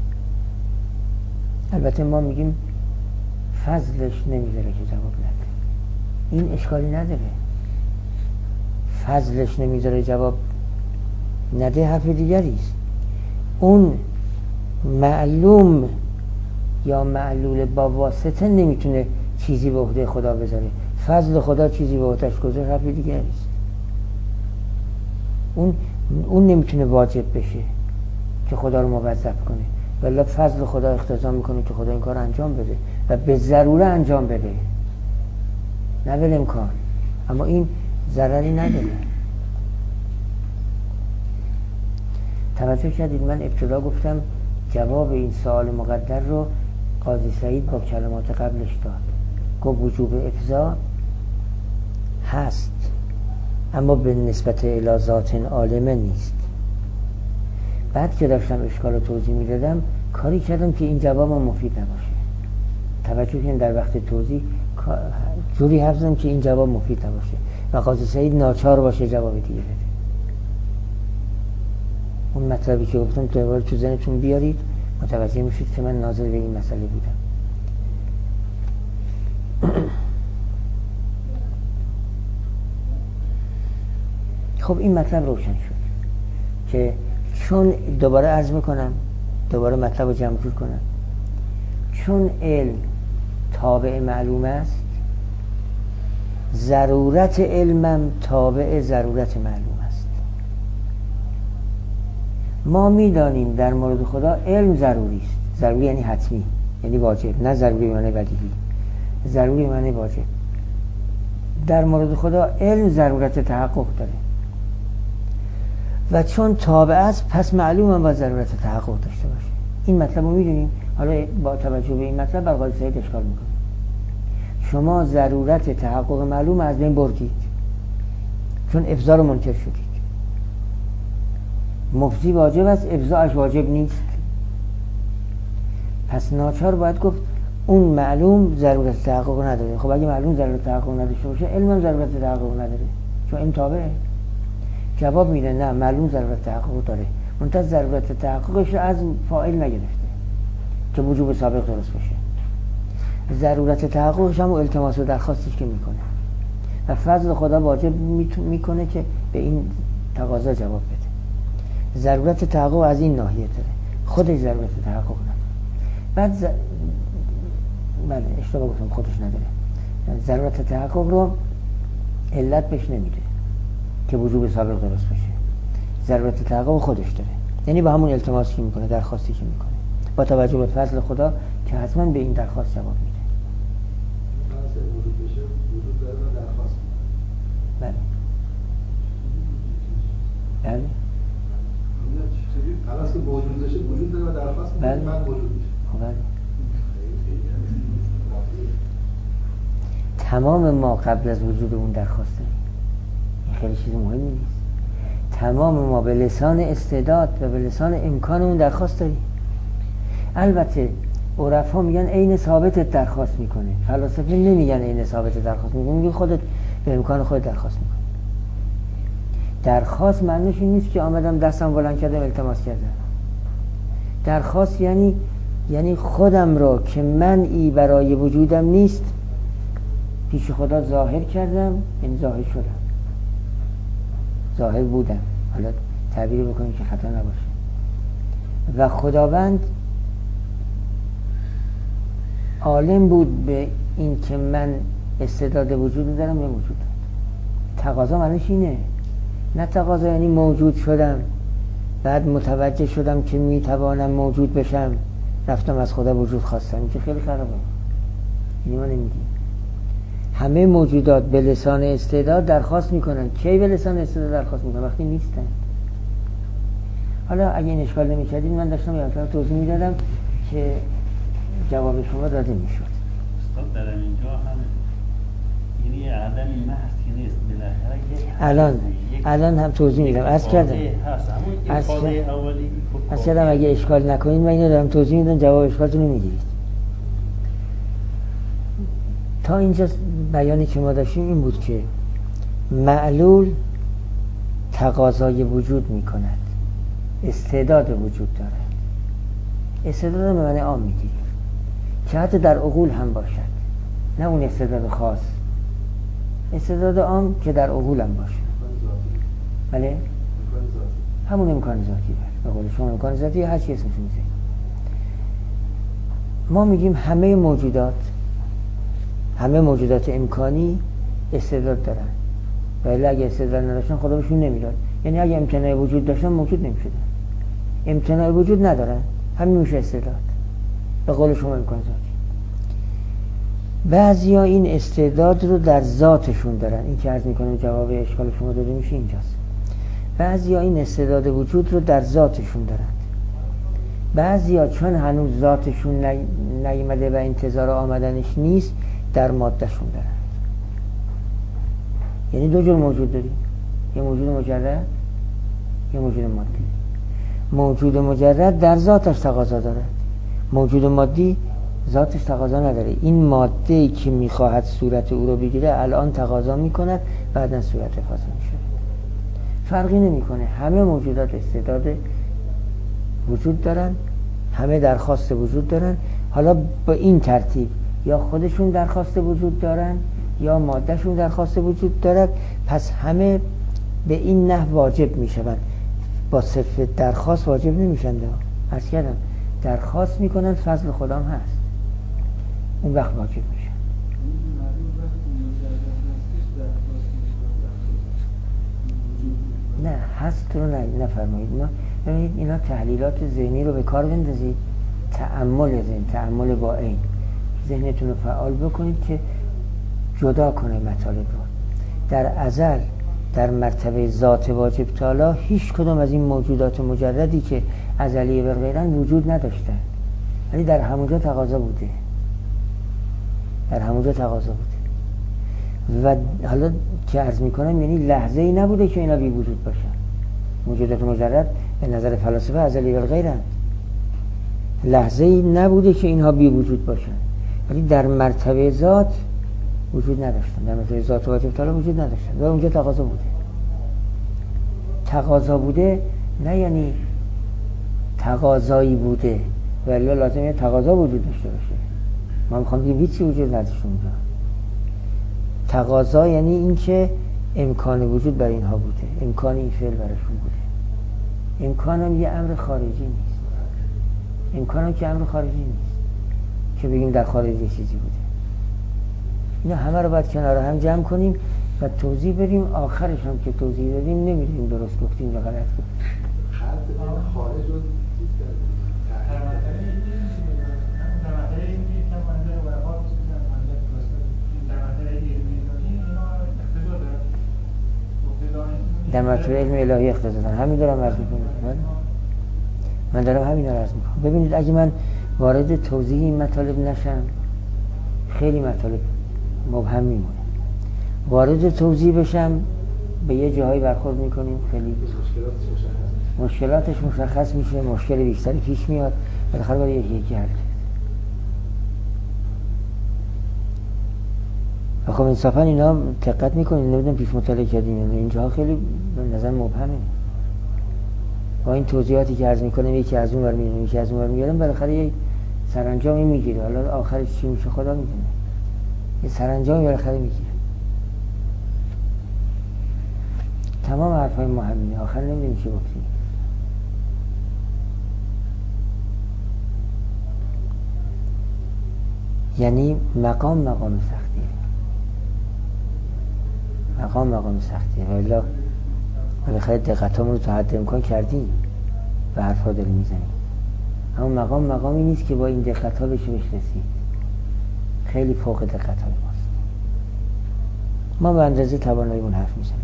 البته ما میگیم فضلش نمیذاره که جواب نده، این اشکالی نداره. فضلش نمیذاره جواب نده حرف دیگری است. اون معلوم یا معلول با واسطه نمیتونه چیزی به عهده خدا بذاره، فضل خدا چیزی به عهدهش گذاره حرف دیگری است. اون اون نمیتونه واجب بشه که خدا رو موظف کنه، ولی فضل خدا اقتضا میکنه که خدا این کار انجام بده و به ضروره انجام بده، نه به امکان. اما این ضرری نداره. توجه کردید من ابتدا گفتم جواب این سوال مقدر رو قاضی سعید با کلمات قبلش داد، گفت وجوب افضا هست اما به نسبت الی ذات عالمه نیست. بعد که داشتم اشکال رو توضیح میدادم کاری کردم که این جواب مفید نباشه. توجه کنید در وقت توضیح جوری حرف زدم که این جواب مفید نباشه و قاضی سعید ناچار باشه جواب دیگه بده. اون مطلبی که گفتم دوباره تو ذهنتون بیارید، متوجه میشید که من ناظر به این مسئله بودم. خب این مطلب روشن شد که چون دوباره عرض میکنم، دوباره مطلب رو جمع جور کنم، چون علم تابع معلوم است، ضرورت علمم تابع ضرورت معلوم است. ما میدانیم در مورد خدا علم ضروری است، ضروری یعنی حتمی، یعنی واجب، نه ضروری یعنی بدیهی، ضروری یعنی واجب. در مورد خدا علم ضرورت تحقق داره و چون تابع است پس معلومه با ضرورت تحقق داشته باشه. این مطلب رو میدونیم. حالا با توجه به این مطلب بر قاضی سعید اشکال میکنه. شما ضرورت تحقق معلوم از بین بردید چون افضا رو منکر شدید. مفضی واجب است، افضاش واجب نیست، پس ناچار باید گفت اون معلوم ضرورت تحقق نداره. خب اگه معلوم ضرورت تحقق نداشته باشه علم هم ضرورت تحقق نداره چون این تابعه. جواب میده نه، معلوم ضرورت تحقق داره، منتها ضرورت تحققش رو از فاعل نگرفته که وجوب سابق درست بشه. ضرورت تحققش هم التماس و درخواستش که میکنه و فضل خدا واجب میکنه که به این تقاضا جواب بده. ضرورت تحقق از این ناحیه داره، خودش ضرورت تحقق نداره. بعد ز... بله اشتباه گفتم، خودش نداره. ضرورت تحقق رو علت بهش نمیده که وجوب سابق درست بشه. ضرورت تحقق خودش داره، یعنی با همون التماسی که میکنه، درخواستی که میکنه، با توجه به فضل خدا که حتما به این درخواست جواب میده. وجود بشه وجود داره و درخواست بله بله خلاص که موجود بشه وجود داره و درخواست میده. بله. من موجود میشه. بله. تمام ما قبل از وجود اون درخواسته، این خیلی چیز مهمی نیست. تمام ما به لسان استعداد و به لسان امکان اون درخواست داریم. البته عرفا میگن عین ثابت درخواست میکنه، فلاسفه نمیگن عین ثابت درخواست میکنه، میگن خودت به امکان خودت درخواست میکنه. درخواست معنیش این نیست که آمدم دستم بلند کردم التماس کردم. درخواست یعنی یعنی خودم را که منعی برای وجودم نیست پیش خدا ظاهر کردم، یعنی ظاهر شدم، ظاهر بودم، حالا تعبیر بکنیم که خطا نباشه. و خداوند عالم بود به این که من استعداد وجود دارم یا موجود. تقاضا معنیش اینه، نه تقاضا یعنی موجود شدم بعد متوجه شدم که میتوانم موجود بشم رفتم از خدا وجود خواستم، این که خیلی خرابه. اینی ما نمیگیم. همه موجودات به لسان استعداد درخواست میکنن. کی به لسان استعداد درخواست میکنن؟ وقتی نیستن. حالا اگه این اشکال نمیکردید من داشتم یه مطلب توضیح میدادم که جواب شما داده میشد. استاد در اینجا هم یعنی عدم محض که نیست، بالاخره الان الان هم توضیح میدم. عرض کردم عرض عرض کردم اگه اشکال نکنید من اینو دارم توضیح میدم، جواب اشکالتون رو میگیرید. تا اینجا بیانی که ما داشتیم این بود که معلول تقاضای وجود میکند، استعداد وجود دارد. استعداد رو به معنی عام میگیریم که حتی در عقول هم باشد، نه اون استعداد خاص، استعداد عام که در عقول هم باشه. بله همون امکان ذاتی بر به قول شما امکان ذاتی هر چی اسمش میذاریم. ما میگیم همه موجودات همه موجودات امکانی استعداد دارن، ولی اگه استعداد نداشتن خدا بهشون نمیداد. یعنی اگه امتناع وجود داشتن موجود نمیشدن. امتناع وجود ندارن، همین میشه استعداد به قول شما امکان ذاتی. بعضیا این استعداد رو در ذاتشون دارن، این که عرض میکنم جواب اشکال شما داده میشه اینجاست. بعضیا این استعداد وجود رو در ذاتشون دارن، بعضیا چون هنوز ذاتشون نیامده و انتظار آمدنش نیست در مادهشون دارن. یعنی دو جور موجود داریم، یه موجود مجرد یه موجود مادی. موجود مجرد در ذاتش تقاضا داره، موجود مادی ذاتش تقاضا نداره. این ماده‌ای که میخواهد صورت او رو بگیره الان تقاضا میکند، بعداً صورت افاضه میشه. فرقی نمیکنه، همه موجودات استعداد وجود دارن، همه درخواست وجود دارن. حالا با این ترتیب یا خودشون درخواست وجود دارن یا مادهشون درخواست وجود دارد، پس همه به این نحو واجب میشوند. با صفت درخواست واجب نمیشن. عرض کردم درخواست میکنن، فضل خدا هم هست، اون وقت واجب میشه. نه هست رو نه نفرمایید. ما ببینید اینا تحلیلات ذهنی رو به کار بندازید، تأمل ذهن، تأمل با عین، ذهنتون رو فعال بکنید که جدا کنه مطالب رو. در ازل در مرتبه ذات واجب تعالی هیچ کدوم از این موجودات مجردی که ازلی و غیرن وجود نداشتن، ولی در همونجا تقاضا بوده، در همونجا تقاضا بوده. و حالا که عرض میکنم یعنی لحظه ای نبوده که اینا بی وجود باشن. موجودات مجرد به نظر فلاسفه ازلی و غیرن، لحظه ای نبوده که اینها بی وجود باشن، ولی در مرتبه ذات وجود نداشتن، در مرتبه ذات واجب تعالی وجود نداشتن و اونجا تقاضا بوده. تقاضا بوده نه یعنی تقاضایی بوده، ولی لازمه تقاضا وجود داشته باشه. ما میخوام بگیم هیچی وجود نداشت اونجا. تقاضا یعنی این که امکان وجود برای اینها بوده، امکان این فعل براشون بوده. امکان هم یه امر خارجی نیست، امکان هم که امر خارجی نیست که بگیم در خارج یه چیزی بوده. اینا همه رو باید کنار هم جمع کنیم و توضیح بدیم. آخرش هم که توضیح دادیم نمیدونیم درست گفتیم یا غلط گفتیم. خارج رو چیز کردیم. در مطلب علم الهی اقتضا دارن. همین دارم عرض میکنم. من دارم همین رو عرض میکنم. ببینید اگه من وارد توضیح این مطالب نشم خیلی مطالب مبهم میمونه. وارد توضیح بشم به یه جاهایی برخورد میکنیم خیلی مشکلاتش مشخص میشه، مشکل بیشتری پیش میاد، بالاخره باید یکی یکی حل کرد. خب انصافا اینا دقت میکنید، نمیدونم پیش مطالعه کردین اینجا خیلی به نظر مبهمه. با این توضیحاتی که عرض میکنم یکی از اون ور میارم یکی از اون ور میارم، بالاخره یه سرانجامی میگیره. حالا آخرش چی میشه خدا میدونه. یه سرانجامی بالاخره میگیره. تمام حرفای ما همینه، آخر نمیدونیم چی گفتیم. یعنی مقام مقام سختیه، مقام مقام سختیه. والا بالاخره دقتامون رو تا حد امکان کردیم و حرفا داریم میزنیم، اما مقام مقامی نیست که با این دقت‌ها بشه بشناسید. خیلی فوق دقت‌های ماست. ما به اندازه تواناییمون حرف میزنیم.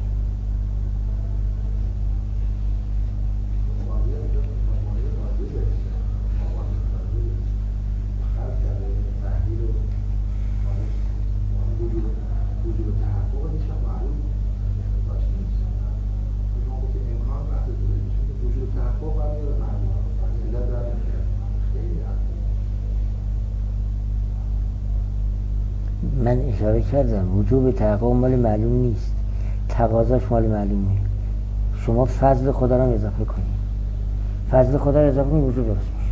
من اشاره کردم وجوب تحقق مال معلوم نیست، تقاضاش مال معلومه. شما فضل خدا رو اضافه کنید، فضل خدا رو اضافه کنید وجود درست میشه.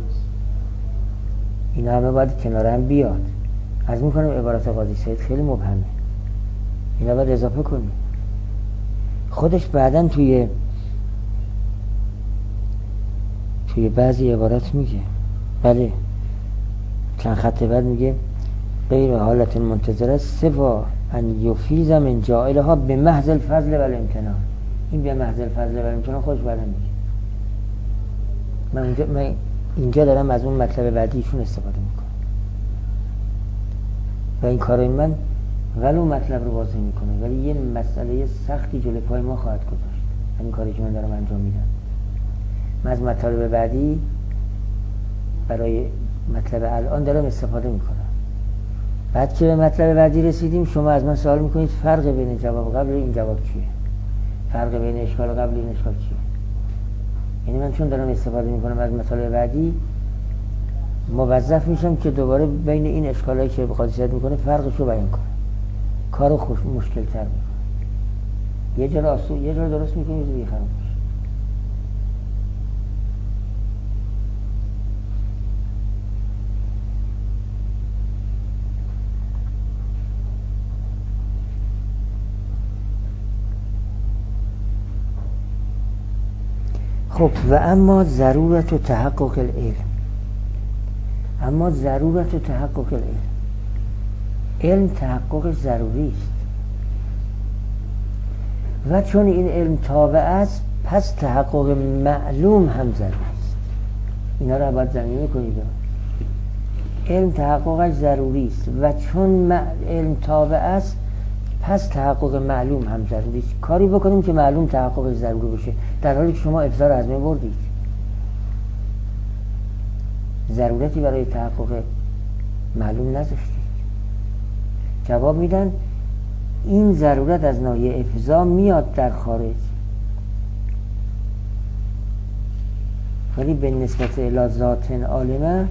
این همه باید کنار هم بیاد. عرض میکنم عبارت قاضی سعید خیلی مبهمه، اینا باید اضافه کنید. خودش بعدن توی توی بعضی عبارت میگه، بله چند خط بعد میگه غیر حالت منتظره سوا ان یفیز من جائلها به محض الفضل و الامتنان. این به محض الفضل و الامتنان خودش بعدن میگه. من اینجا, من اینجا دارم از اون مطلب بعدیشون استفاده میکنم و این کار من ولو مطلب رو واضح میکنه ولی یه مسئله سختی جلوی پای ما خواهد گذاشت. همین کاری که من دارم انجام میدم. من از مطالب بعدی برای مطلب الان دارم استفاده میکنم. بعد که به مطلب بعدی رسیدیم شما از من سوال میکنید فرق بین جواب قبل این جواب چیه؟ فرق بین اشکال قبل این اشکال چیه؟ یعنی من چون دارم استفاده میکنم از مطالب بعدی موظف میشم که دوباره بین این اشکالایی که قاضیت میکنه فرقش رو بیان کنم. کارو خوش مشکل تر میکنه. یه جا آسون یه جا درست میکنه یه جا دیگه خراب میشه. خب و اما ضرورت و تحقق العلم، اما ضرورت و تحقق العلم، علم تحقق ضروری است و چون این علم تابع است پس تحقق معلوم هم ضروری است. اینا رو باید زمینه کنید. علم تحققش ضروری است و چون علم تابع است پس تحقق معلوم هم ضروری است. کاری بکنیم که معلوم تحققش ضروری بشه در حالی که شما ابزار از من بردید. ضرورتی برای تحقق معلوم نذاشتید. جواب میدن این ضرورت از ناحیه افضا میاد در خارج ولی به نسبت الی ذات عالمه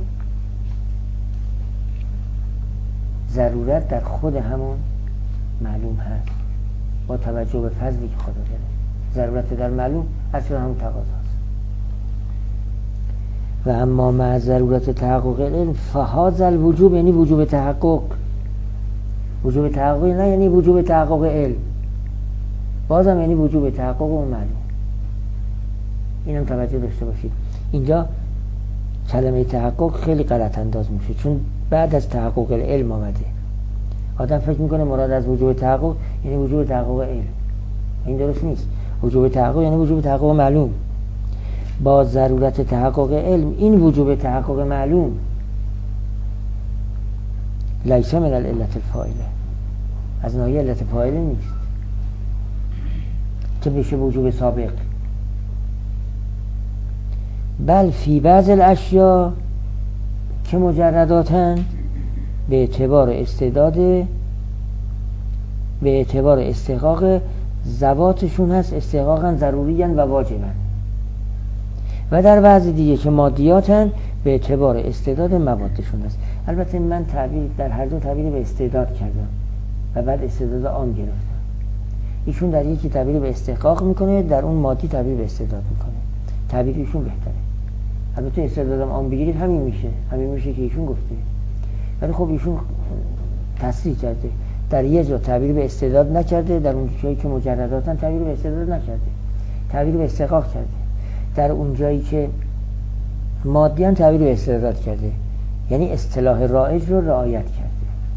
ضرورت در خود همون معلوم هست با توجه به فضلی که خدا داره. ضرورت در معلوم اصلا همون تقاضاست. و اما مع ضرورت تحقق علم فهذا الوجوب، یعنی وجوب تحقق. وجوب تحقق نه یعنی وجوب تحقق علم، بازم یعنی وجوب تحقق اون معلوم. اینم توجه داشته باشید. اینجا کلمه تحقق خیلی غلط انداز میشه، چون بعد از تحقق علم آمده. آدم فکر میکنه مراد از وجوب تحقق یعنی وجوب تحقق علم. این درست نیست. وجوب تحقق یعنی وجوب تحقق معلوم. با ضرورت تحقق علم، این وجوب تحقق معلوم لیس من العلت الفاعله، از ناحیه علت فاعله نیست که بشه وجوب سابق. بل فی بعض الاشیاء که مجرداتن به اعتبار استعداد، به اعتبار استحقاق ذواتشون هست، استحقاقا ضروریان و واجبن. و در بعض دیگه که مادیاتن به اعتبار استعداد موادشون هست. البته من تعبیر در هر دو تعبیر به استعداد کردم و بعد استعداد عام گرفتم. ایشون در یکی تعبیر به استحقاق میکنه، در اون مادی تعبیر به استعداد میکنه. تعبیر ایشون بهتره. البته استعدادم عام بگیرید همین میشه، همین میشه که ایشون گفته. ولی خب ایشون تصریح کرده، در یه جا تعبیر به استعداد نکرده، در اون جایی که مجرداتن تعبیر به استعداد نکرده، تعبیر به استحقاق کرده. در اون جایی که مادیان تعبیر به استعداد کرده، یعنی اصطلاح رایج رو رعایت کرده.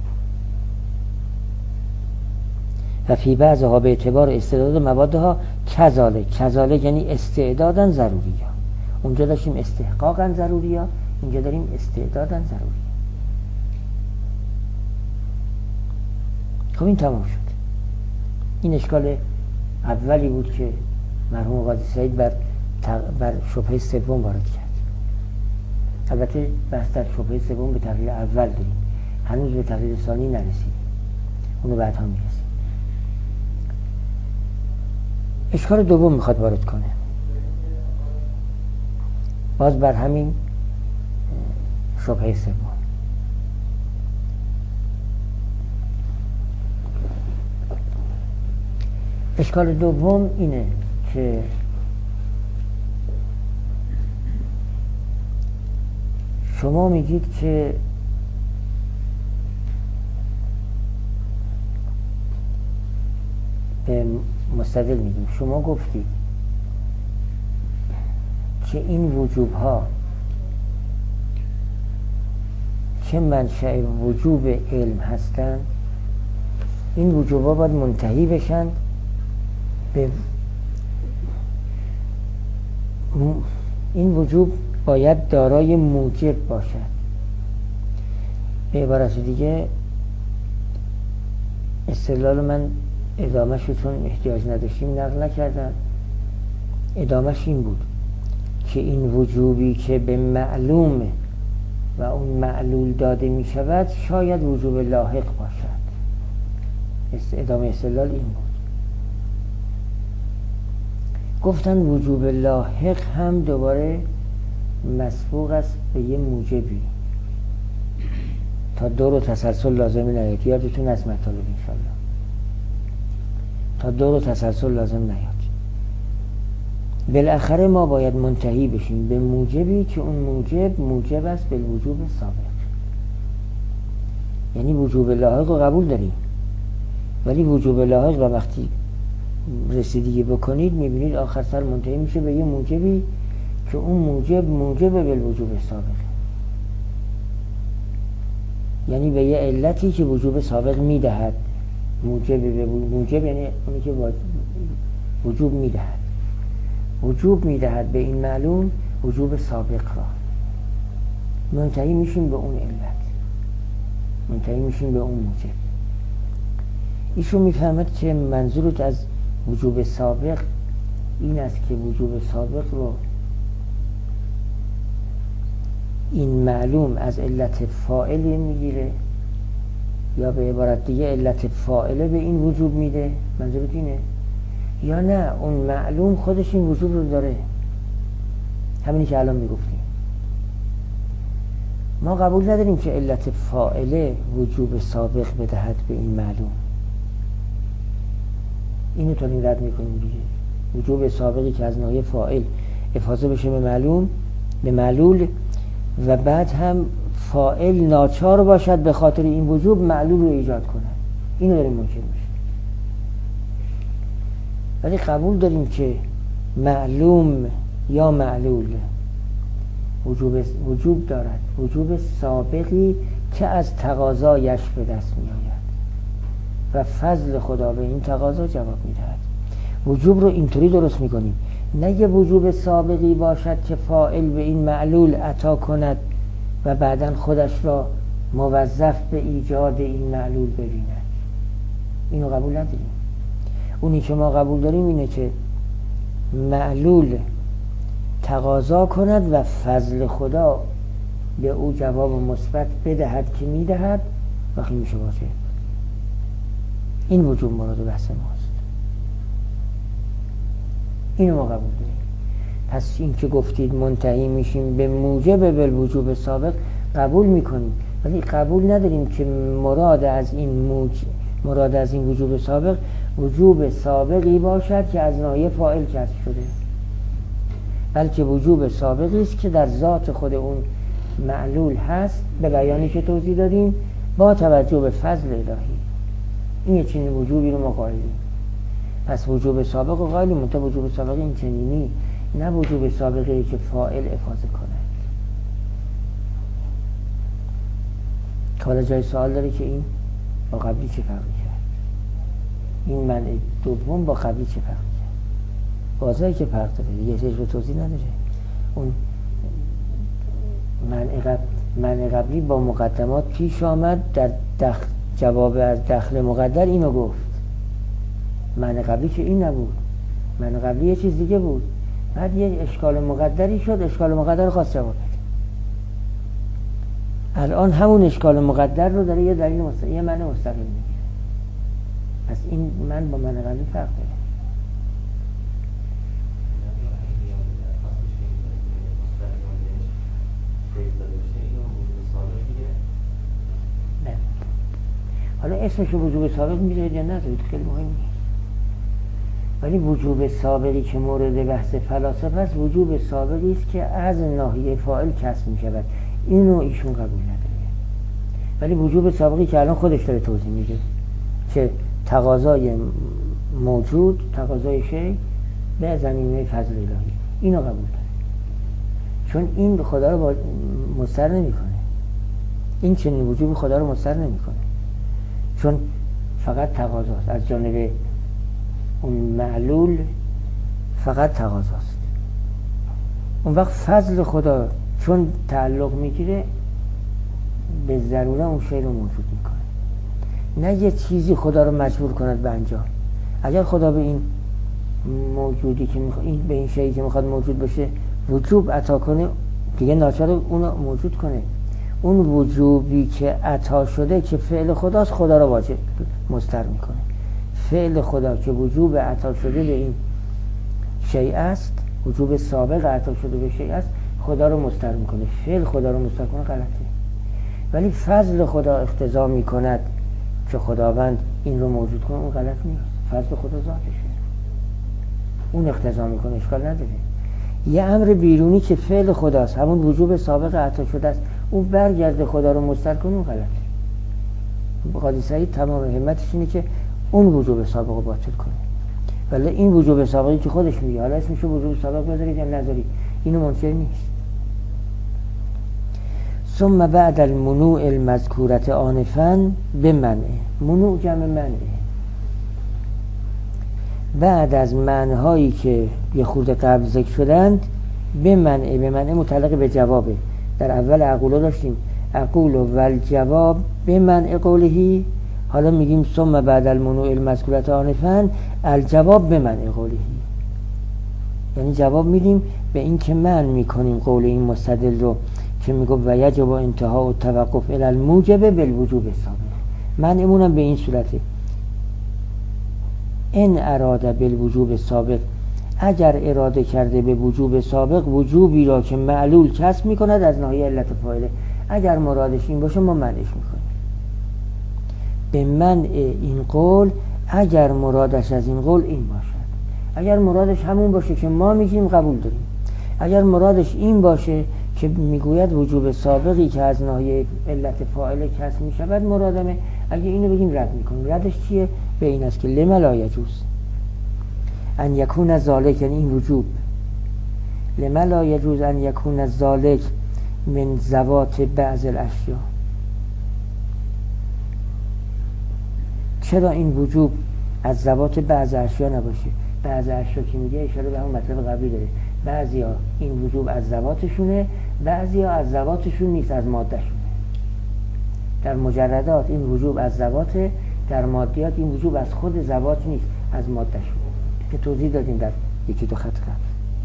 و فی بعضها به اعتبار استعداد موادها کذاله، کذاله یعنی استعدادن ضروری ها. اونجا داشتیم استحقاقن ضروری ها، اینجا داریم استعدادن ضروری ها. خب این تمام شد. این اشکال اولی بود که مرحوم قاضی سعید بر بر شبهه سوم وارد کرد. البته بحث در شبهه سوم به تقریر اول داریم، هنوز به تقریر ثانی نرسید، اونو بعدها میرسیم. اشکال دوم میخواد وارد کنه، باز بر همین شبهه سوم. اشکال دوم اینه که شما میگید که به مستدل میگیم، شما گفتید که این وجوب ها که منشأ وجوب علم هستند، این وجوب ها باید منتهی بشن به این وجوب باید دارای موجب باشد. به عبارت دیگه استدلال من ادامه‌ش رو چون احتیاج نداشتیم نقل نکردم، ادامه‌ش این بود که این وجوبی که به معلوم و اون معلول داده می شود شاید وجوب لاحق باشد. ادامه استدلال این بود. گفتن وجوب لاحق هم دوباره مسبوق است به یه موجبی تا دور و تسلسل لازم نیاد. یادتون از مطالب انشالله تا دور و تسلسل لازم نیاد. بالاخره ما باید منتهی بشیم به موجبی که اون موجب موجب است به وجوب سابق. یعنی وجوب لاحق رو قبول داریم، ولی وجوب لاحق رو وقتی رسیدگی بکنید میبینید آخر سر منتهی میشه به یه موجبی که اون موجب موجب به وجوب سابقه، یعنی به یه علتی که وجوب سابق میدهد. موجب به موجب یعنی اونی که وجوب میدهد، وجوب میدهد به این معلوم وجوب سابق را. منتهی میشیم به اون علت، منتهی میشیم به اون موجب. ایشون میفهمد که منظورت از وجوب سابق این است که وجوب سابق رو این معلوم از علت فاعله میگیره، یا به عبارت دیگه علت فاعله به این وجوب میده. منظورت اینه؟ یا نه اون معلوم خودش این وجوب رو داره؟ همینی که الان میگفتیم. ما قبول نداریم که علت فاعله وجوب سابق بدهد به این معلوم. اینو تا این رد میکنیم دیگه. وجوب سابقی که از ناحیه فاعل افاضه بشه به معلوم به معلول و بعد هم فاعل ناچار باشد به خاطر این وجوب معلول رو ایجاد کند. اینو داریم منکر میشه. ولی قبول داریم که معلوم یا معلول وجوب وجوب دارد، وجوب سابقی که از تقاضایش به دست می آید و فضل خدا به این تقاضا جواب می دهد. وجوب رو اینطوری درست می کنیم، نه یه وجوب سابقی باشد که فاعل به این معلول عطا کند و بعداً خودش را موظف به ایجاد این معلول ببیند. اینو قبول نداریم. اونی که ما قبول داریم اینه که معلول تقاضا کند و فضل خدا به او جواب مثبت بدهد که میدهد وقتی میشه واجب. این وجوب مراد بحث ماست. اینو ما قبول داریم. پس این که گفتید منتهی میشیم به موجب بالوجوب سابق قبول میکنیم، ولی قبول نداریم که مراد از این موج مراد از این وجوب سابق وجوب سابقی باشد که از ناحیه فاعل کسب شده، بلکه وجوب سابقی است که در ذات خود اون معلول هست به بیانی که توضیح دادیم با توجه به فضل الهی. این یه چنین وجوبی رو ما قائلیم. پس وجوب سابق و قائلیم، منتها وجوب سابق این چنینی، نه وجوب سابقی که فاعل افاضه کند. حالا جای سوال داره که این با قبلی چه فرقی کرد؟ این منع دوم با قبلی چه فرقی کرد؟ واضحه که فرق داره دیگه، چیز رو توضیح نداره. اون منع قبل منع قبلی با مقدمات پیش آمد، در دخل جواب از دخل مقدر اینو گفت. منع قبلی که این نبود، منع قبلی یه چیز دیگه بود، بعد یه اشکال مقدری شد، اشکال مقدر رو خواست جواب بده. الان همون اشکال مقدر رو داره یه دلیل مستقیم، یه معنی مستقیم میگه. پس این من با معنی قبلی فرق داره. نه. حالا اسمش رو وجوب سابق میذارید یا ندارید خیلی مهم نیست، ولی وجوب سابقی که مورد بحث فلاسفه است وجوب سابقی است که از ناحیه فاعل کسب می شود. اینو ایشون قبول نداره. ولی وجوب سابقی که الان خودش داره توضیح میده که تقاضای موجود، تقاضای شی به زمینه فضل الهی، اینو قبول داره. چون این خدا رو مستر نمیکنه، این چنین وجوب خدا رو مستر نمیکنه، چون فقط تقاضاست از جانب اون معلول، فقط تقاضاست. اون وقت فضل خدا چون تعلق میگیره به ضروره اون شی رو موجود میکنه، نه یه چیزی خدا رو مجبور کند به انجام. اگر خدا به این موجودی که میخواد، این به این شیئی که میخواد موجود بشه وجوب عطا کنه، دیگه ناچار اون موجود کنه. اون وجوبی که عطا شده که فعل خداست، خدا رو واجب مستر میکنه. فعل خدا که وجوب عطا شده به این شیء است، وجوب سابق عطا شده به شیء است، خدا رو مستر میکنه. فعل خدا رو مستر کنه غلطه. ولی فضل خدا اقتضا میکند که خداوند این رو موجود کنه، اون غلط نیست. فضل خدا ذاتشه، اون اقتضا میکنه، اشکال نداره. یه امر بیرونی که فعل خداست، همون وجوب سابق عطا شده است، اون برگرده خدا رو مستر کنه، اون غلطه. قاضی سعید تمام همتش اینه که اون وجوب سابق رو باطل کنه. ولی این وجوب سابقی که خودش میگه، حالا اسمشو وجوب سابق بذارید یا نذارید، اینو منکر نیست. ثم بعد المنوع المذکورت آنفا بمنع، منوع جمع منعه. بعد از منعهایی که یه خورده قبل ذکر شدند، بمنع، بمنع متعلق به جوابه. در اول اقولو داشتیم اقول و الجواب بمنع قولهی، حالا میگیم ثم بعد المنوع المذکورت آنفا الجواب بمنع قولهی، یعنی جواب میدیم به این که من میکنیم قول این مستدل رو که میگه و یجب انتها و توقف الی الموجب بالوجوب سابق. من امونم به این صورته ان اراده بالوجوب سابق، اگر اراده کرده به وجوب سابق، وجوبی را که معلول کسب میکند از ناحیه علت فاعله، اگر مرادش این باشه ما منعش میکنیم. به منع این قول اگر مرادش از این قول این باشد، اگر مرادش همون باشه که ما میگیم قبول داریم، اگر مرادش این باشه که میگوید وجوب سابقی که از ناحیه علت فاعل کسب میشود مرادمه، اگه اینو بگیم رد میکنیم. ردش چیه؟ به این است که لما لا یجوز ان یکون ذالک، یعنی این وجوب، لما لا یجوز ان یکون ذالک من ذوات بعض الاشیاء. چرا این وجوب از ذوات بعض اشیاء نباشه؟ بعض اشیاء که میگه اشاره به همون مطلب قبلی داره. بعضیا این وجوب از ذواتشونه، بعضیا از ذواتشون نیست، از مادهشونه. در مجردات این وجوب از ذواته، در مادیات این وجوب از خود ذوات نیست، از مادهشونه که توضیح دادیم در یکی دو خط قبل.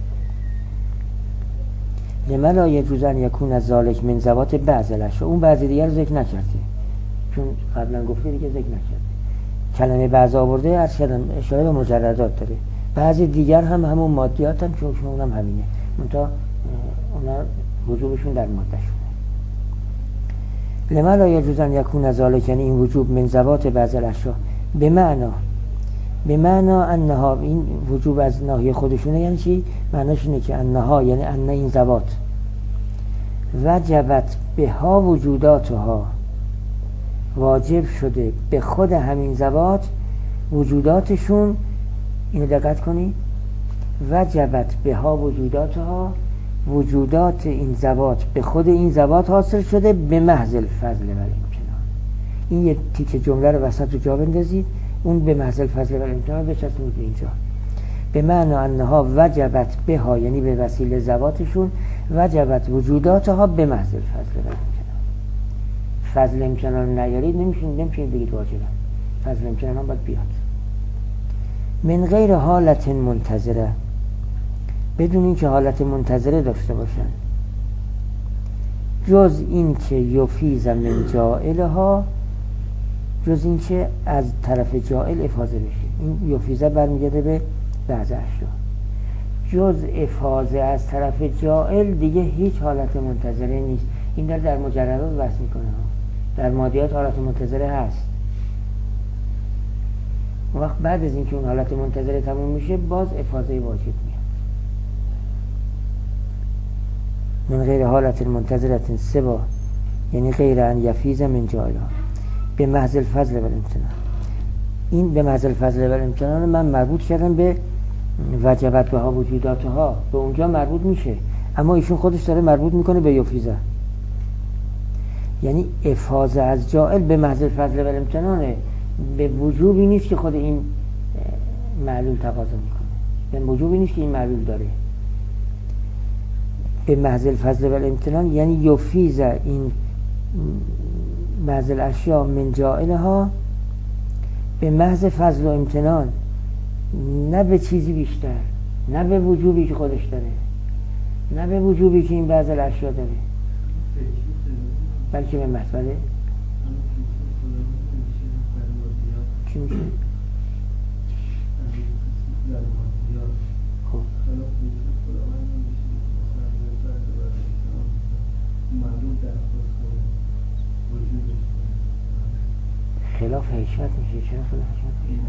لما لا یجوز ان یکون ذالک من ذوات بعض الاشیاء. اون بعضی دیگر رو ذکر نکرده چون قبلا گفته دیگه ذکر نکرده. کلمه بعض آورده از اشاره به مجردات داره. بعضی دیگر هم همون مادیات هم چون اونم همینه، منتها اونا وجوبشون در ماده شونه. لما لا یجوز ان یکون ذالک، یعنی این وجوب من ذوات بعض الاشیاء، به معنا به معنا انها، این وجوب از ناحیه خودشونه. یعنی چی؟ معناش اینه که انها یعنی ان این ذوات وجبت بها وجوداتها، واجب شده به خود همین ذوات وجوداتشون. اینو دقت کنی، وجبت بها وجوداتها، وجودات این ذوات به خود این ذوات حاصل شده به محض الفضل و الامتنان. این یه تیکه جمله رو وسط رو جا بندازید، اون به محض الفضل و الامتنان بچسبونید اینجا. به معنی انها وجبت بها، یعنی به وسیله ذواتشون، وجبت وجوداتها به محض الفضل و الامتنان. فضل امتنان نیارید نمیشین نمیشین بگید واجبه. فضل امتنان هم باید بیاد. من غیر حالت منتظره، بدون این که حالت منتظره داشته باشن، جز این که یفیز من جائلها، جز این که از طرف جائل افاضه بشه. این یفیزه برمیگرده به بعض اشیا. جز افاضه از طرف جائل دیگه هیچ حالت منتظره نیست. این در در مجردات بحث میکنه. در مادیات حالت منتظره هست. وقت بعد از اینکه اون حالت منتظره تموم میشه باز افاضه واجب میاد. من غیر حالت منتظرت سبا، یعنی غیر ان یفیز من جائلها به محض الفضل و الامتنان. این به محض الفضل و الامتنان من مربوط کردم به وجبت بها وجوداتها، به اونجا مربوط میشه، اما ایشون خودش داره مربوط میکنه به یفیزه. یعنی افاضه از جائل به محض الفضل و الامتنانه، به وجوبی نیست که خود این معلول تقاضا میکنه، به وجوبی نیست که این معلول داره. به محض الفضل و الامتنان یعنی یفیز این بعض الاشیاء من جائلها به محض فضل و امتنان، نه به چیزی بیشتر، نه به وجوبی که خودش داره، نه به وجوبی که این بعض الاشیاء داره، بلکه به محض چی میشه؟ خب خلاف حکمت میشه. چرا خلاف حکمت میشه؟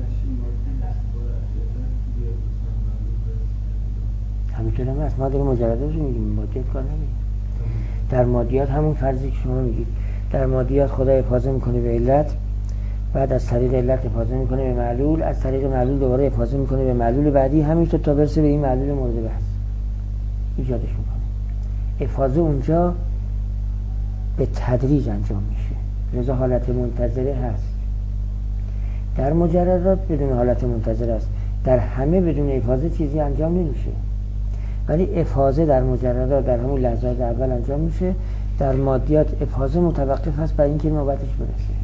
همینطور هم هست. ما در مجردات رو میگیم، مادیات کار نمیگیم. در مادیات همون فرضی که شما میگید، در مادیات خدا افاضه میکنه به علت، بعد از طریق علت افاضه میکنه به معلول، از طریق معلول دوباره افاضه میکنه به معلول بعدی، همینطور تا برسه به این معلول مورد بحث ایجادش میکنه. افاضه اونجا به تدریج انجام میشه، لذا حالت منتظره هست. در مجردات بدون حالت منتظره است، در همه بدون افاضه چیزی انجام نمیشه، ولی افاضه در مجردات در همون لحظات اول انجام میشه. در مادیات افاضه متوقف هست برای اینکه نوبتش برسه.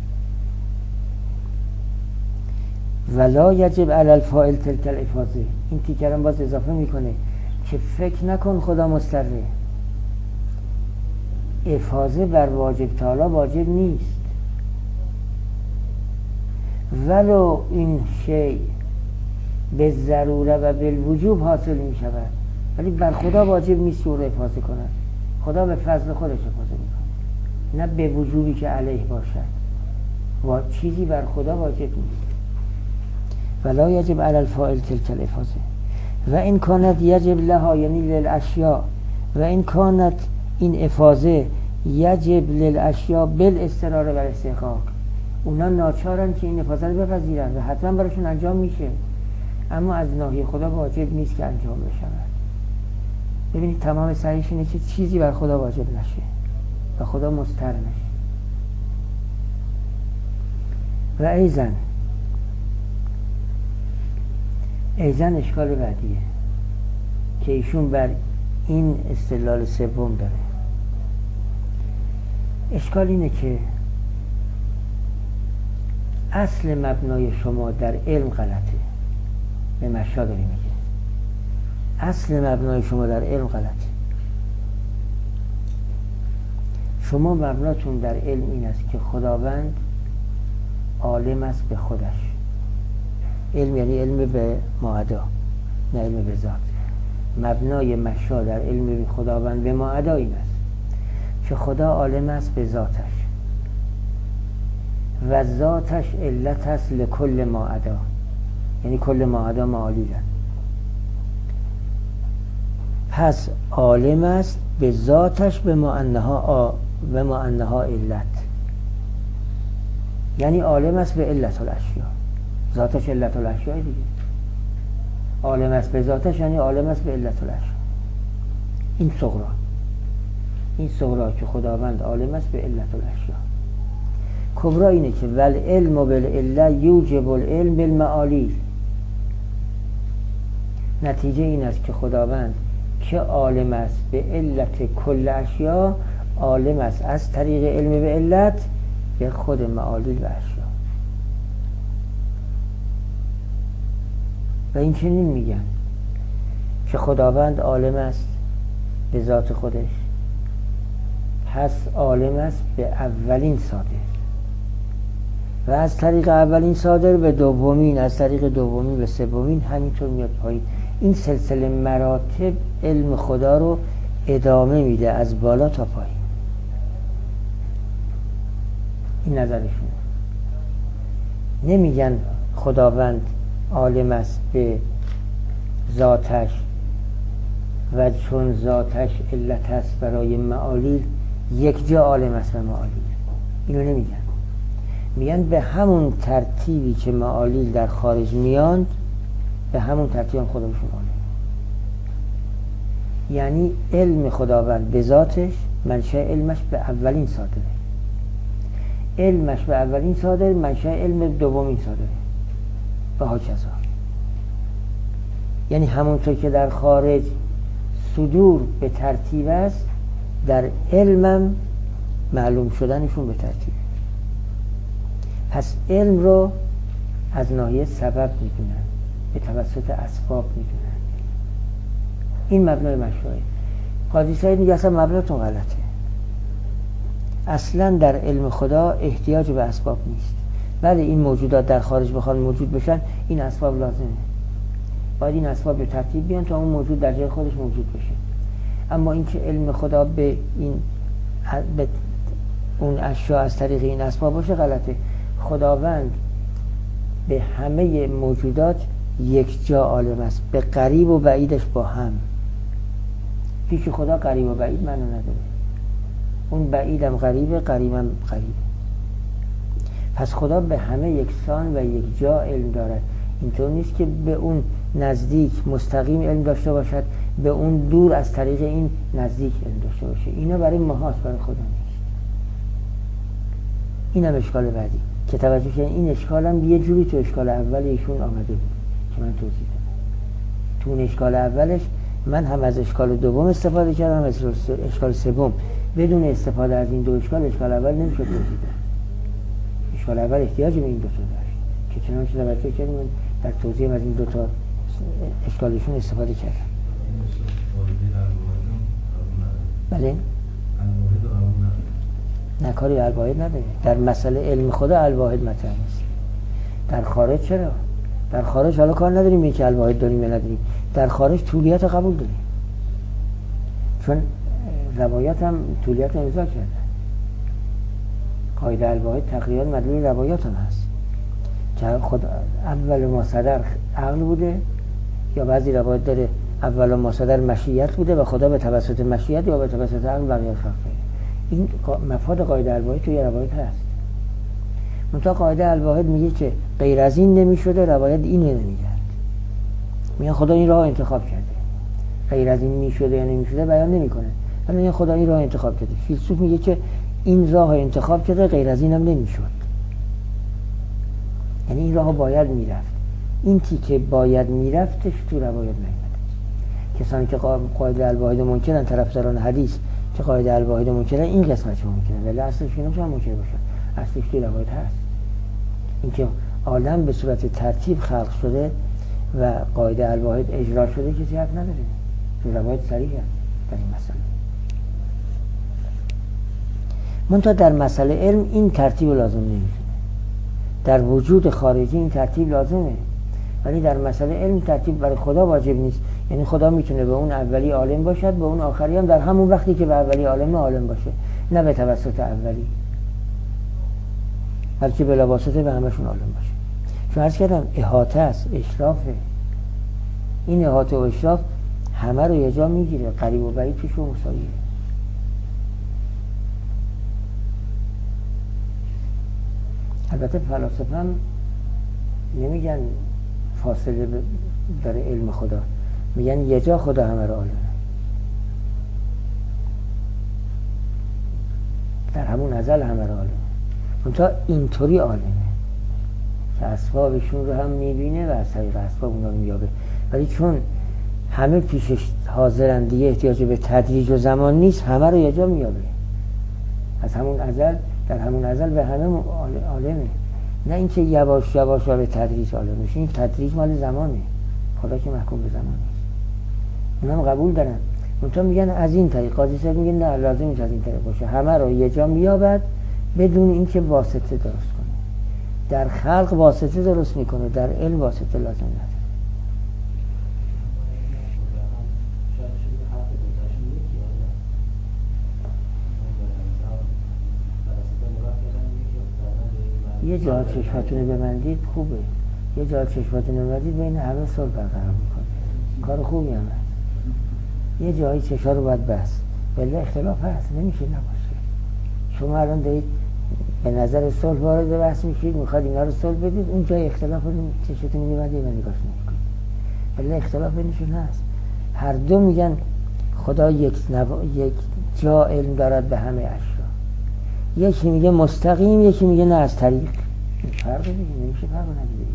ولا یجب علی الفاعل تلک الافاضه. این تیکرم باز اضافه میکنه که فکر نکن خدا مضطره. افاضه بر واجب تعالی واجب نیست، ولو این شیء به ضروره و بالوجوب حاصل می شود، ولی بر خدا واجب نیست او رو افاضه کند. خدا به فضل خودش افاضه میکنه، نه به وجوبی که علیه باشد. و چیزی بر خدا واجب نیست. ولا یجب علی الفاعل تلک الافاضه و این کانت یجب لها یعنی للاشیاء و این کانت این افاظه یجب للاشیاء بالاضطرار و الاستحقاق، اونا ناچارن که این افاظه رو بپذیرن و حتما براشون انجام میشه، اما از ناحیه خدا واجب نیست که انجام بشه. ببینید تمام سعیش اینه که چیزی بر خدا واجب نشه و خدا مضطر نشه. و ایزن ایزن اشکال بعدیه که ایشون بر این استدلال سوم داره. اشکال اینه که اصل مبنای شما در علم غلطه. به مشا داری میگه اصل مبنای شما در علم غلطه. شما مبناتون در علم این است که خداوند عالم است به خودش. علم یعنی علم به ماعدا، نه علم به ذات. مبنای مشا در علم به خداوند به ماعدا این است که خدا عالم است به ذاتش و ذاتش علت است لکل ماعدا، یعنی کل ماعدا معالیدن. پس عالم است به ذاتش به ما انها به ما انها علت، یعنی عالم است به علت الاشیاء. ذاتش علت الاشیاء دیگه. عالم است به ذاتش یعنی عالم است به علت الاشیاء. این صغرا این صغرا که خداوند عالم است به علت الاشیاء. کبرا اینه که ول علم بالعله یوجب العلم بالمعالیل. نتیجه این است که خداوند که عالم است به علت کل اشیاء، عالم است از طریق علم به علت به خود معالیل و اشیاء. و این چنین میگن که خداوند عالم است به ذات خودش، پس عالم است به اولین صادر و از طریق اولین صادر به دومین، از طریق دومین به سومین، همینطور میاد پایین. این سلسله مراتب علم خدا رو ادامه میده از بالا تا پایین. این نظرشون. نمیگن خداوند عالم است به ذاتش و چون ذاتش علت است برای معالیل یک جا عالم است به معالیل. اینو نمیگن. میگن به همون ترتیبی که معالیل در خارج میاند به همون ترتیب هم خودمشون عالم. یعنی علم خداوند به ذاتش منشأ علمش به اولین صادره، علمش به اولین صادر منشأ علم دومین صادره و هاکذا. یعنی همونطور که در خارج صدور به ترتیب است، در علمم معلوم شدنشون به ترتیب. پس علم رو از ناحیه سبب میدونن، به توسط اسباب میدونن. این مبنای مشروعه. قاضی سعید میگه اصلا مبناتون غلطه. اصلا در علم خدا احتیاج به اسباب نیست. ولی این موجودات در خارج بخوان موجود بشن، این اسباب لازمه. باید این اسباب به ترتیب بیان تا اون موجود در جای خودش موجود بشه. اما اینکه علم خدا به این به اون اشیاء از طریق این اسباب باشه غلطه. خداوند به همه موجودات یک جا عالم است، به قریب و بعیدش با هم. پیش خدا قریب و بعید معنی نداره. اون بعیدم قریبه، قریبم قریبه. پس خدا به همه یکسان و یک جا علم دارد. اینطور نیست که به اون نزدیک مستقیم علم داشته باشد، به اون دور از طریق این نزدیک علم داشته باشه. اینا برای ماهاست، برای خدا نیست. این هم اشکال بعدی که توجه کنید. این اشکال هم یه جوری تو اشکال اول ایشون آمده بود که من توضیح دادم. تو اون اشکال اولش من هم از اشکال دوم استفاده کردم، از اشکال سوم. بدون استفاده از این دو اشکال، اشکال اول نمیشد توضیح داد. اشکال اول احتیاج به این دو تا داشت که چنانچه توجه کردیم من در توضیح از این دو تا اشکالشون استفاده کردم. بله؟ نه، کاری الواحد نداره. در مسئله علم خدا الواحد مطرح نیست. در خارج چرا؟ در خارج حالا کار نداریم این که الواحد داریم یا نداریم. در خارج طولیت رو قبول داریم، چون روایات هم طولیت رو امضا کرده. قاعده الواحد تقریبا مدلول روایات هم هست که خود اول ما صدر عقل بوده یا بعضی روایت داره اولا ما صدر مشیت بوده و خدا به توسط مشیت یا به توسط عقل بقیه خلق کرده. این مفاد قاعده الواحد توی روایت هست. منتها قاعده الواحد میگه که غیر از این نمیشده، روایت اینو نمیگه. میگن خدا این راه انتخاب کرده. غیر از این میشده یا نمیشده بیان نمیکنه. ولی میگن خدا این راه انتخاب کرده. فیلسوف میگه که این راه انتخاب کرده، غیر از اینم نمیشد. یعنی این راه باید میرفت. این تیکه باید میرفتش تو روایت نیامده. کسانی که قاعده الواحد منکرن، طرفداران حدیث که قاعده الواحد منکرن، این قسمتشو منکرن، ولی اصلش نمیشه منکر باشن. اصلش تو روایت هست. اینکه عالم به صورت ترتیب خلق شده و قاعده الواحد اجرا شده کسی حرف نداره. تو روایت صریح هست در این مسئله. منتها در مسئله علم این ترتیب لازم نمیشه. در وجود خارجی این ترتیب لازمه، ولی در مسئله علم ترتیب برای خدا واجب نیست. یعنی خدا میتونه به اون اولی عالم باشد، به اون آخری هم در همون وقتی که به اولی عالم عالم باشه، نه به توسط اولی، بلکه بلا واسطه به همشون عالم باشه. چون عرض کردم احاطه است، اشرافه. این احاطه و اشراف همه رو یه جا میگیره، قریب و بعید پیش و مساویه. البته فلاسفه هم نمیگن فاصله داره علم خدا، میگن یه جا خدا همه رو عالمه، در همون ازل همه رو عالمه. منتها اینطوری عالمه که اسبابشون رو هم میبینه و از طریق اسباب اونا رو میابه، ولی چون همه پیشش حاضرن دیگه احتیاج به تدریج و زمان نیست، همه رو یه جا میابه. از همون ازل، در همون ازل به همه عالمه، نه اینکه یواش یواش به تدریج عالم میشه. این تدریج مال زمانه، خدا که محکوم به زمان نیست. اونم قبول دارن. منتها میگن از این طریق، قاضی صاحب میگن نه لازم نیست از این طریق باشه، همه رو یه جا میابد بدون اینکه واسطه درست کنه. در خلق واسطه درست میکنه، در علم واسطه لازم نداره. یه جا چشمتون رو ببندید خوبه، یه جا چشمتون رو ببندید بین همه صلح برقرار میکنه، کار خوبی هم هست. یه جایی چشما رو باید بست، ولی اختلاف هست، نمیشه نباشه. شما الان دارید به نظر صلح وارد بحث میشید، میخواد اینا رو صلح بدید، اون جای اختلاف رو چشمتون رو میبندید و نگاش نمیکنید، ولی اختلاف بینشون هست. هر دو میگن خدا یک, نوا... یک جا علم دارد به همه اشیا. یکی میگه مستقیم، یکی میگه نه از طریق. این فرق دیگه نمیشه فرق ندیده.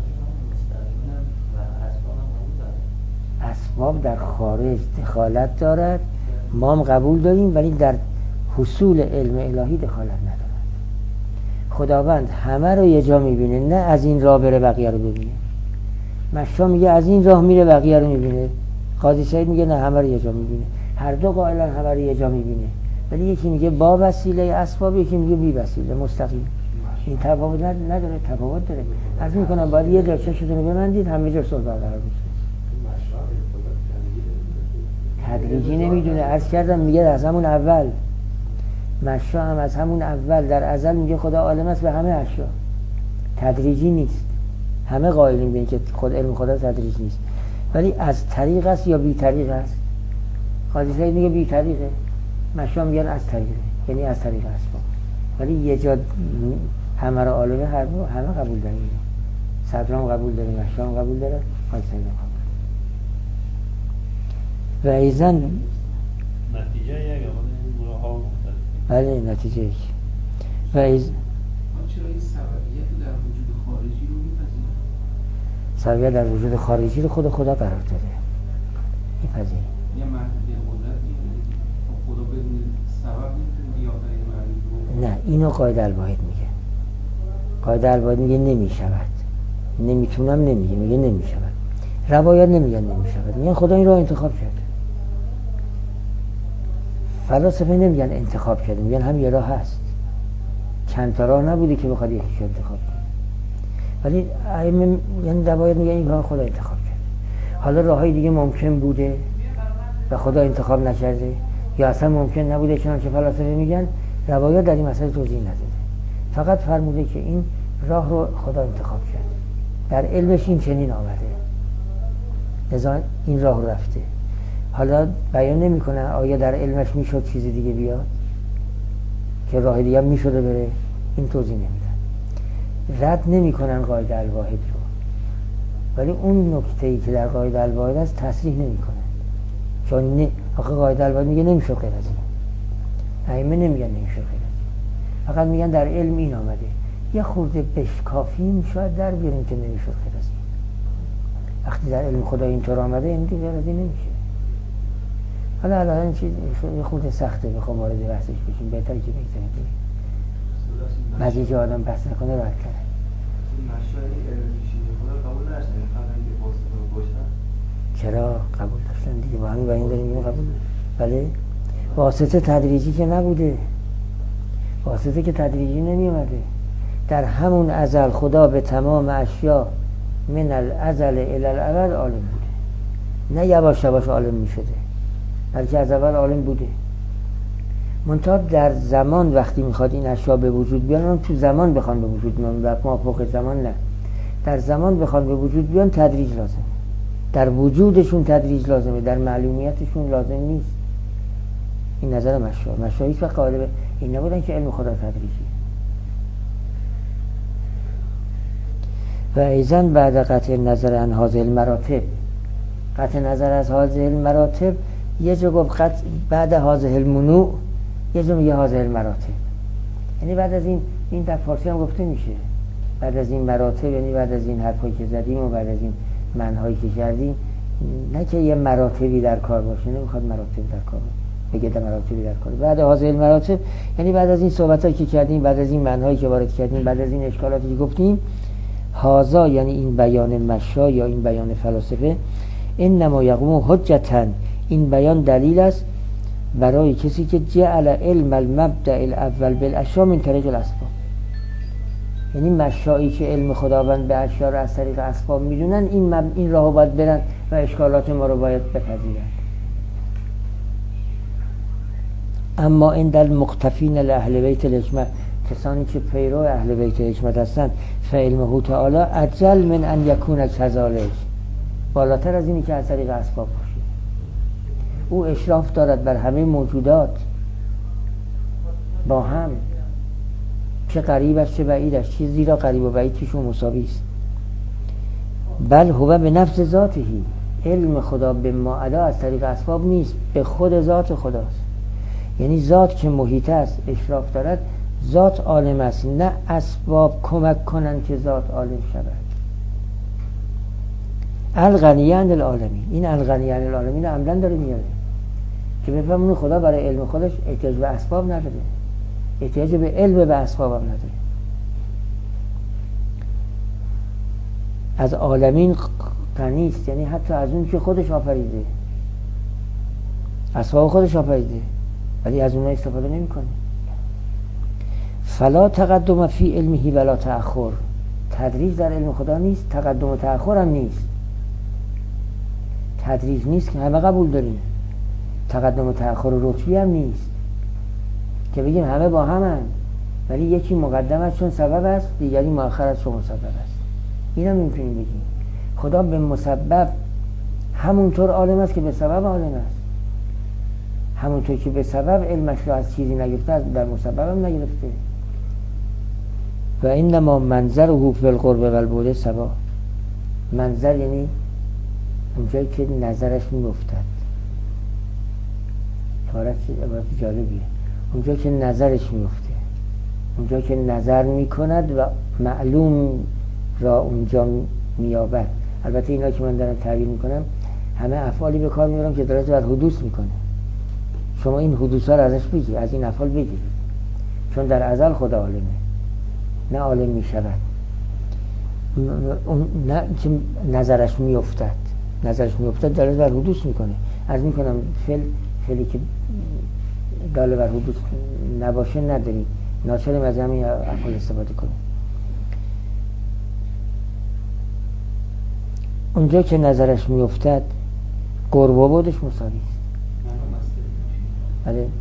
اسباب در خارج دخالت دارد، ما هم قبول داریم، ولی در حصول علم الهی دخالت ندارد. خداوند همه رو یه جا میبینه، نه از این راه بره بقیه رو ببینه. مشا میگه از این راه میره بقیه رو میبینه، قاضی سعید میگه نه همه رو یه جا میبینه. هر دو قائلن همه رو یه جا میبینه، ولی یکی میگه با وسیله اسباب، یکی میگه بی وسیله مستقیم. این تفاوت نداره، تفاوت داره. عرض میکنم باید یه جا چشتون رو ببندید، همه جا صلح برقرار میشه. تدریجی نمیدونه. عرض کردم میگه از همون اول، مشا هم از همون اول در ازل میگه خدا عالم است به همه اشیا، تدریجی نیست. همه قائلین به این که خود علم خدا تدریج نیست، ولی از طریق است یا بی طریق است. قاضی سعید میگه بی طریقه، مشا میگن از طریقه، یعنی از طریق اسباب. ولی یه جا همه را عالمه، هر همه قبول داره. صدرام قبول داره، مشا قبول داره، قاضی سعید قبول داره. و ایزن نتیجه یک اول ها مختلف. بله نتیجه یک. و ایز چرا این سببیت در وجود خارجی رو میپذیره؟ سببیت در وجود خارجی رو خود خدا قرار داده، میپذیره. یه محدودیت قدرت نیست، خدا بدون سبب نمیتونه بیافرینه محدود رو. نه، اینو قاعده الواحد میگه. قاعده الواحد میگه نمیشود، نمیتونم نمیگه، میگه نمیشود. روایات نمیگن نمیشود، میگن خدا این راه انتخاب کرده. فلاسفه نمیگن انتخاب کرده، میگن هم یه راه هست، چند تا راه نبوده که بخواد یکیشو انتخاب کنه. ولی ائمه یعنی روایات میگن این راه خدا انتخاب کرده. حالا راههای دیگه ممکن بوده و خدا انتخاب نکرده، یا اصلا ممکن نبوده، چنانچه فلاسفه میگن روایات در این مسئله توضیح نداده، فقط فرموده که این راه رو خدا انتخاب کرد. در علمش این چنین آمده. لذا این راه رفته. حالا بیان نمی‌کنن آیا در علمش میشد چیز دیگه بیاد که راه دیگه میشده بره؟ این توضیح نمیدن. رد نمی‌کنن قاعده الواحد رو، ولی اون نکته‌ای که در قاعده الواحد است تصریح نمی‌کنن. چون نه آخه قاعده الواحد میگه نمیشه غیر از این، ائمه نمیگن نمیشه غیر از این، فقط میگن در علم این آمده. یه خورده بشکافیم شاید در بیاریم که نمیشه غیر از این. وقتی در علم خدا اینطور آمده این دیگه غیر از این نمیشه. حالا الان این چیز یه خورده سخته بخوام وارد بحثش بشیم، بهتره که بگذاریم بعضی که آدم بحث نکنه راحت تره. مشاهد علم پیشینه خدا قبول داشتن قبل اینکه واسطه باشن؟ چرا قبول داشتن دیگه، با همین بیان داریم اینو قبول. بله واسطه تدریجی که نبوده، واسطه که تدریجی نمی اومده. در همون ازل خدا به تمام اشیا من الازل الی الابد عالم بوده، نه یواش یواش عالم می شده، بلکه از اول عالم بوده. منتها در زمان وقتی میخواد این اشیا به وجود بیان، اون تو زمان بخوان به وجود بیان و ما فوق زمان نه، در زمان بخوان به وجود بیان تدریج لازمه، در وجودشون تدریج لازمه، در معلومیتشون لازم نیست. این نظر مشاهد. مشاهد و قالب این نبودن که علم خدا تدریجی. و ایضاً بعد قطع نظر عن هذه المراتب، قطع نظر از هذه المراتب یه جا گفت قطع بعد هذه المنوع، یه جا میگه هذه المراتب، یعنی بعد از این، این در فارسی هم گفته میشه بعد از این مراتب، یعنی بعد از این حرفایی که زدیم و بعد از این منهایی که کردیم، نه که یه مراتبی در کار باشه، نمیخواد مراتب در کار بگه در مراتبی در کار. بعد هذه المراتب یعنی بعد از این صحبتایی که کردیم، بعد از این منهایی که وارد کردیم، بعد از این اشکالاتی که گفتیم، هذا یعنی این بیان مشا یا این بیان فلاسفه، انما یقوم حجتاً، این بیان دلیل است برای کسی که جعل علم المبدأ الاول بالاشیاء من طریق الاسباب. یعنی مشایی که علم خداوند به اشیاء را از طریق اسباب میدونن، این مب... این راهو باید برن و اشکالات ما رو باید بپذیرن. اما این در مقتفین اهل بیت الحکمت، کسانی که پیرو اهل بیت الحکمت هستند، فعلمه تعالی اجل من ان یکون کذالک، بالاتر از اینی که از طریق اسباب باشه. او اشراف دارد بر همه موجودات با هم، چه قریبش چه بعیدش، چه زیرا قریب و بعید چشون مساوی است. بل هو به نفس ذاته، علم خدا به ما ادا از طریق اسباب نیست، به خود ذات خداست. یعنی ذات که محیط است، اشراف دارد، ذات عالم است، نه اسباب کمک کنند که ذات عالم شود. الغنی عن العالمین، این الغنی عن العالمین عمدن داره میاره که بفهمونه خدا برای علم خودش احتیاج به اسباب نداره، احتیاج به علم به اسباب هم نداره. از عالمین غنی است، یعنی حتی از اون که خودش آفریده، اسباب خودش آفریده، ولی از اونها استفاده نمیکنه. فلا تقدم فی علمه ولا تأخر، تدریج در علم خدا نیست، تقدم و تأخر هم نیست. تدریج نیست که همه قبول داریم، تقدم و تأخر و رتبی هم نیست که بگیم همه با هم هم، ولی یکی مقدم است چون سبب است، دیگری مؤخر است چون مسبب است. این هم میتونیم بگیم خدا به مسبب همونطور عالم است که به سبب عالم است، همونطور که به سبب علمش را از چیزی نگرفته در مسبب هم نگرفته. و انما منظره فی القرب و البعد سوا، منظر یعنی اونجایی که نظرش میافتد. عبارت عبارت جالبیه، اونجا که نظرش میفته، اونجا که نظر میکند و معلوم را اونجا مییابد. البته اینا که من دارم تعبیر میکنم همه افعالی به کار میبرم که دلالت بر حدوث میکنه. شما این حدوث ها رو ازش بگید، از این افعال بگید، چون در ازل خدا عالمه، نه عالم میشود، نه که نظرش میافتد. نظرش میافتد دلالت بر حدوث میکنه. عرض میکنم فعل فعلی که دال بر حدوث نباشه نداریم، ناچاریم از همین افعال استفاده کنیم. اونجا که نظرش میافتد قرب و بعدش مساوی است. بله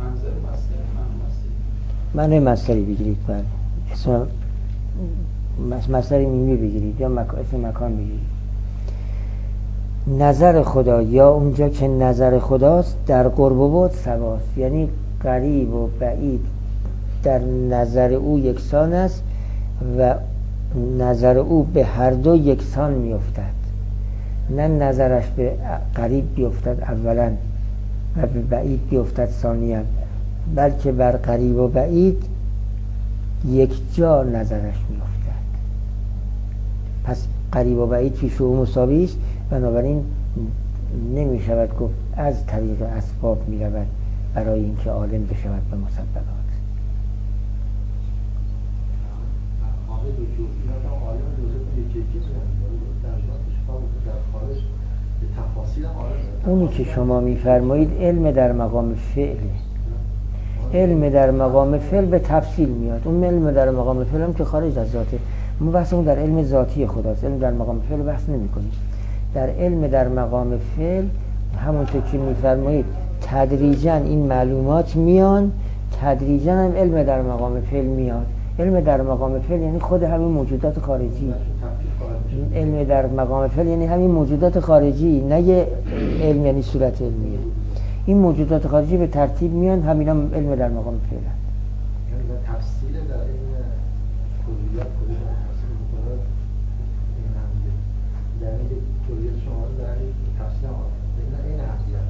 معنی مصدری بگیرید، بله اسم مصدری میمی بگیرید یا مک... اسم مکان بگیرید. نظر خدا یا اونجا که نظر خداست در قرب و بعد سواست، یعنی قریب و بعید در نظر او یکسان است و نظر او به هر دو یکسان میافتد، نه نظرش به قریب بیفتد اولا و به بعید بیفتد ثانیا، بلکه بر قریب و بعید یک جا نظرش میافتد. پس قریب و بعید پیش او مساوی است، بنابراین نمی شود گفت از طریق اسباب می رود برای اینکه عالم بشود به مسببات. خارج و جزئیات هم عالم جزئیات یکی یکی در ذاتش کار در خارج به تفاصیل عالم. اونی که شما می‌فرمایید علم در مقام فعله. علم در مقام فعل به تفصیل میاد. اون علم در مقام فعل هم که خارج از ذاته. ما بحثمون در علم ذاتی خداست. علم در مقام فعل بحث نمی‌کنیم. در علم در مقام فعل همونطور که می‌فرمایید تدریجاً این معلومات میان، تدریجاً هم علم در مقام فعل میاد. علم در مقام فعل یعنی خود همین موجودات خارجی. علم در مقام فعل یعنی همین موجودات خارجی، نه یه علم یعنی صورت علمیه. این موجودات خارجی به ترتیب میان، همینا علم در مقام فعل هست. یعنی در تفصیل در این کلیات کلیات تفصیل می‌کنه این همه در این کلیات شما در این تفصیل هم این این حقیقت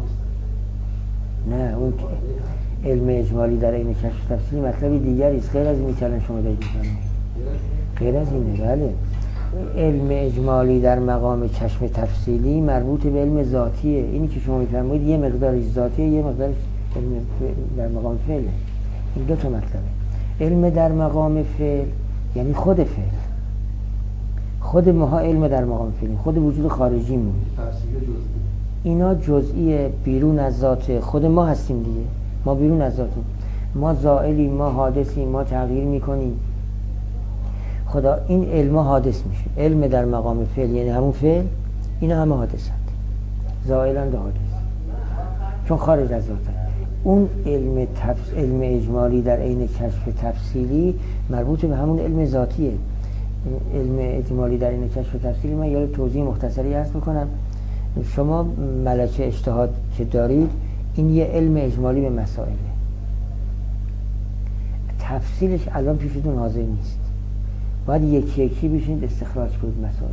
نه اون علم اجمالی در این کشف تفصیلی مطلبی دیگری است غیر از این که الان شما دارید می‌فرمایید. غیر از اینه. بله علم اجمالی در مقام کشف تفصیلی مربوط به علم ذاتیه. اینی که شما می‌فرمایید یه مقدارش ذاتیه، یه مقدارش علم در مقام فعله. این دو تا مطلبه. علم در مقام فعل یعنی خود فعل، خود ماها علم در مقام فعل، خود وجود خارجی مون. اینا جزئی بیرون از ذات خود ما هستیم دیگه. ما بیرون از ذاتیم، ما زائلیم، ما حادثیم، ما تغییر میکنیم. خدا این علم حادث میشه. علم در مقام فعل یعنی همون فعل، اینا همه حادثند، زائلند و حادث، چون خارج از ذاتند. اون علم تفس... علم اجمالی در عین کشف تفصیلی مربوط به همون علم ذاتیه. علم اجمالی در عین کشف تفصیلی من یه توضیح مختصری عرض میکنم. شما ملکه اجتهاد که دارید این یه علم اجمالی به مسائله، تفصیلش الان پیشتون حاضر نیست، باید یکی یکی بشینید استخراج کنید مسائل.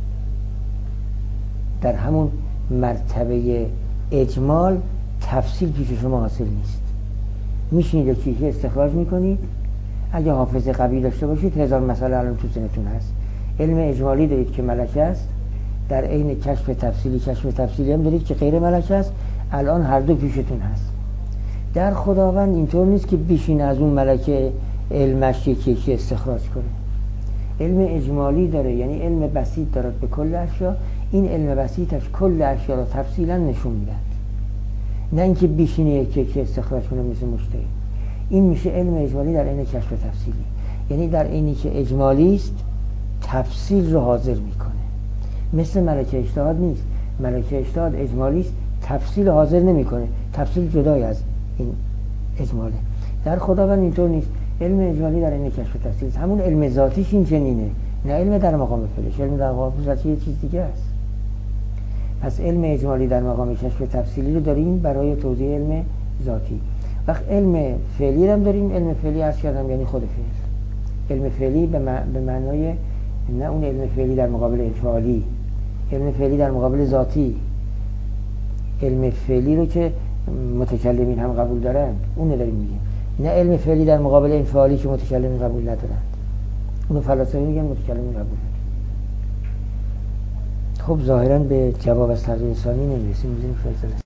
در همون مرتبه اجمال تفصیل پیش شما حاصل نیست، میشینید یکی یکی استخراج میکنید. اگه حافظه قوی داشته باشید هزار مسئله الان تو ذهنتون هست. علم اجمالی دارید که ملکه است، در عین کشف تفصیلی کشف تفصیلی هم دارید که غیر ملکه است. الان هر دو پیشتون هست. در خداوند اینطور نیست که بشین از اون ملکه علمش یکی یکی استخراج کنه. علم اجمالی داره، یعنی علم بسیط داره به کل اشیا. این علم بسیطش کل اشیا رو تفصیلا نشون میده، نه اینکه بشینه یکی یکی استخراج کنه مثل مجتهد. این میشه علم اجمالی در عین کشف تفصیلی، یعنی در عینی که اجمالی است تفصیل رو حاضر میکنه. مثل ملکه اجتهاد نیست. ملکه اجتهاد اجمالی است، تفصیل حاضر نمیکنه، تفصیل جدای از این اجماله. در خداوند اینطور نیست. علم اجمالی در این کشف تفصیل همون علم ذاتیش این چنینه، نه علم در مقام فعلش. علم در مقام فعلش یه چیز دیگه است. پس علم اجمالی در مقام کشف تفصیلی رو داریم برای توضیح علم ذاتی. وقت علم فعلی هم داریم. علم فعلی عرض کردم یعنی خود فعل. علم فعلی به, مع... به معنای نه اون علم فعلی در مقابل انفعالی، علم فعلی در مقابل ذاتی. علم فعلی رو که متکلمین هم قبول دارند اون رو داریم میگیم، نه علم فعلی در مقابل انفعالی که متکلمین قبول ندارند. اونو فلاسفه میگن متکلمین قبول ندارند. خب ظاهرا به جواب از تغییر ثانی نمیرسیم. میذاریم فیصله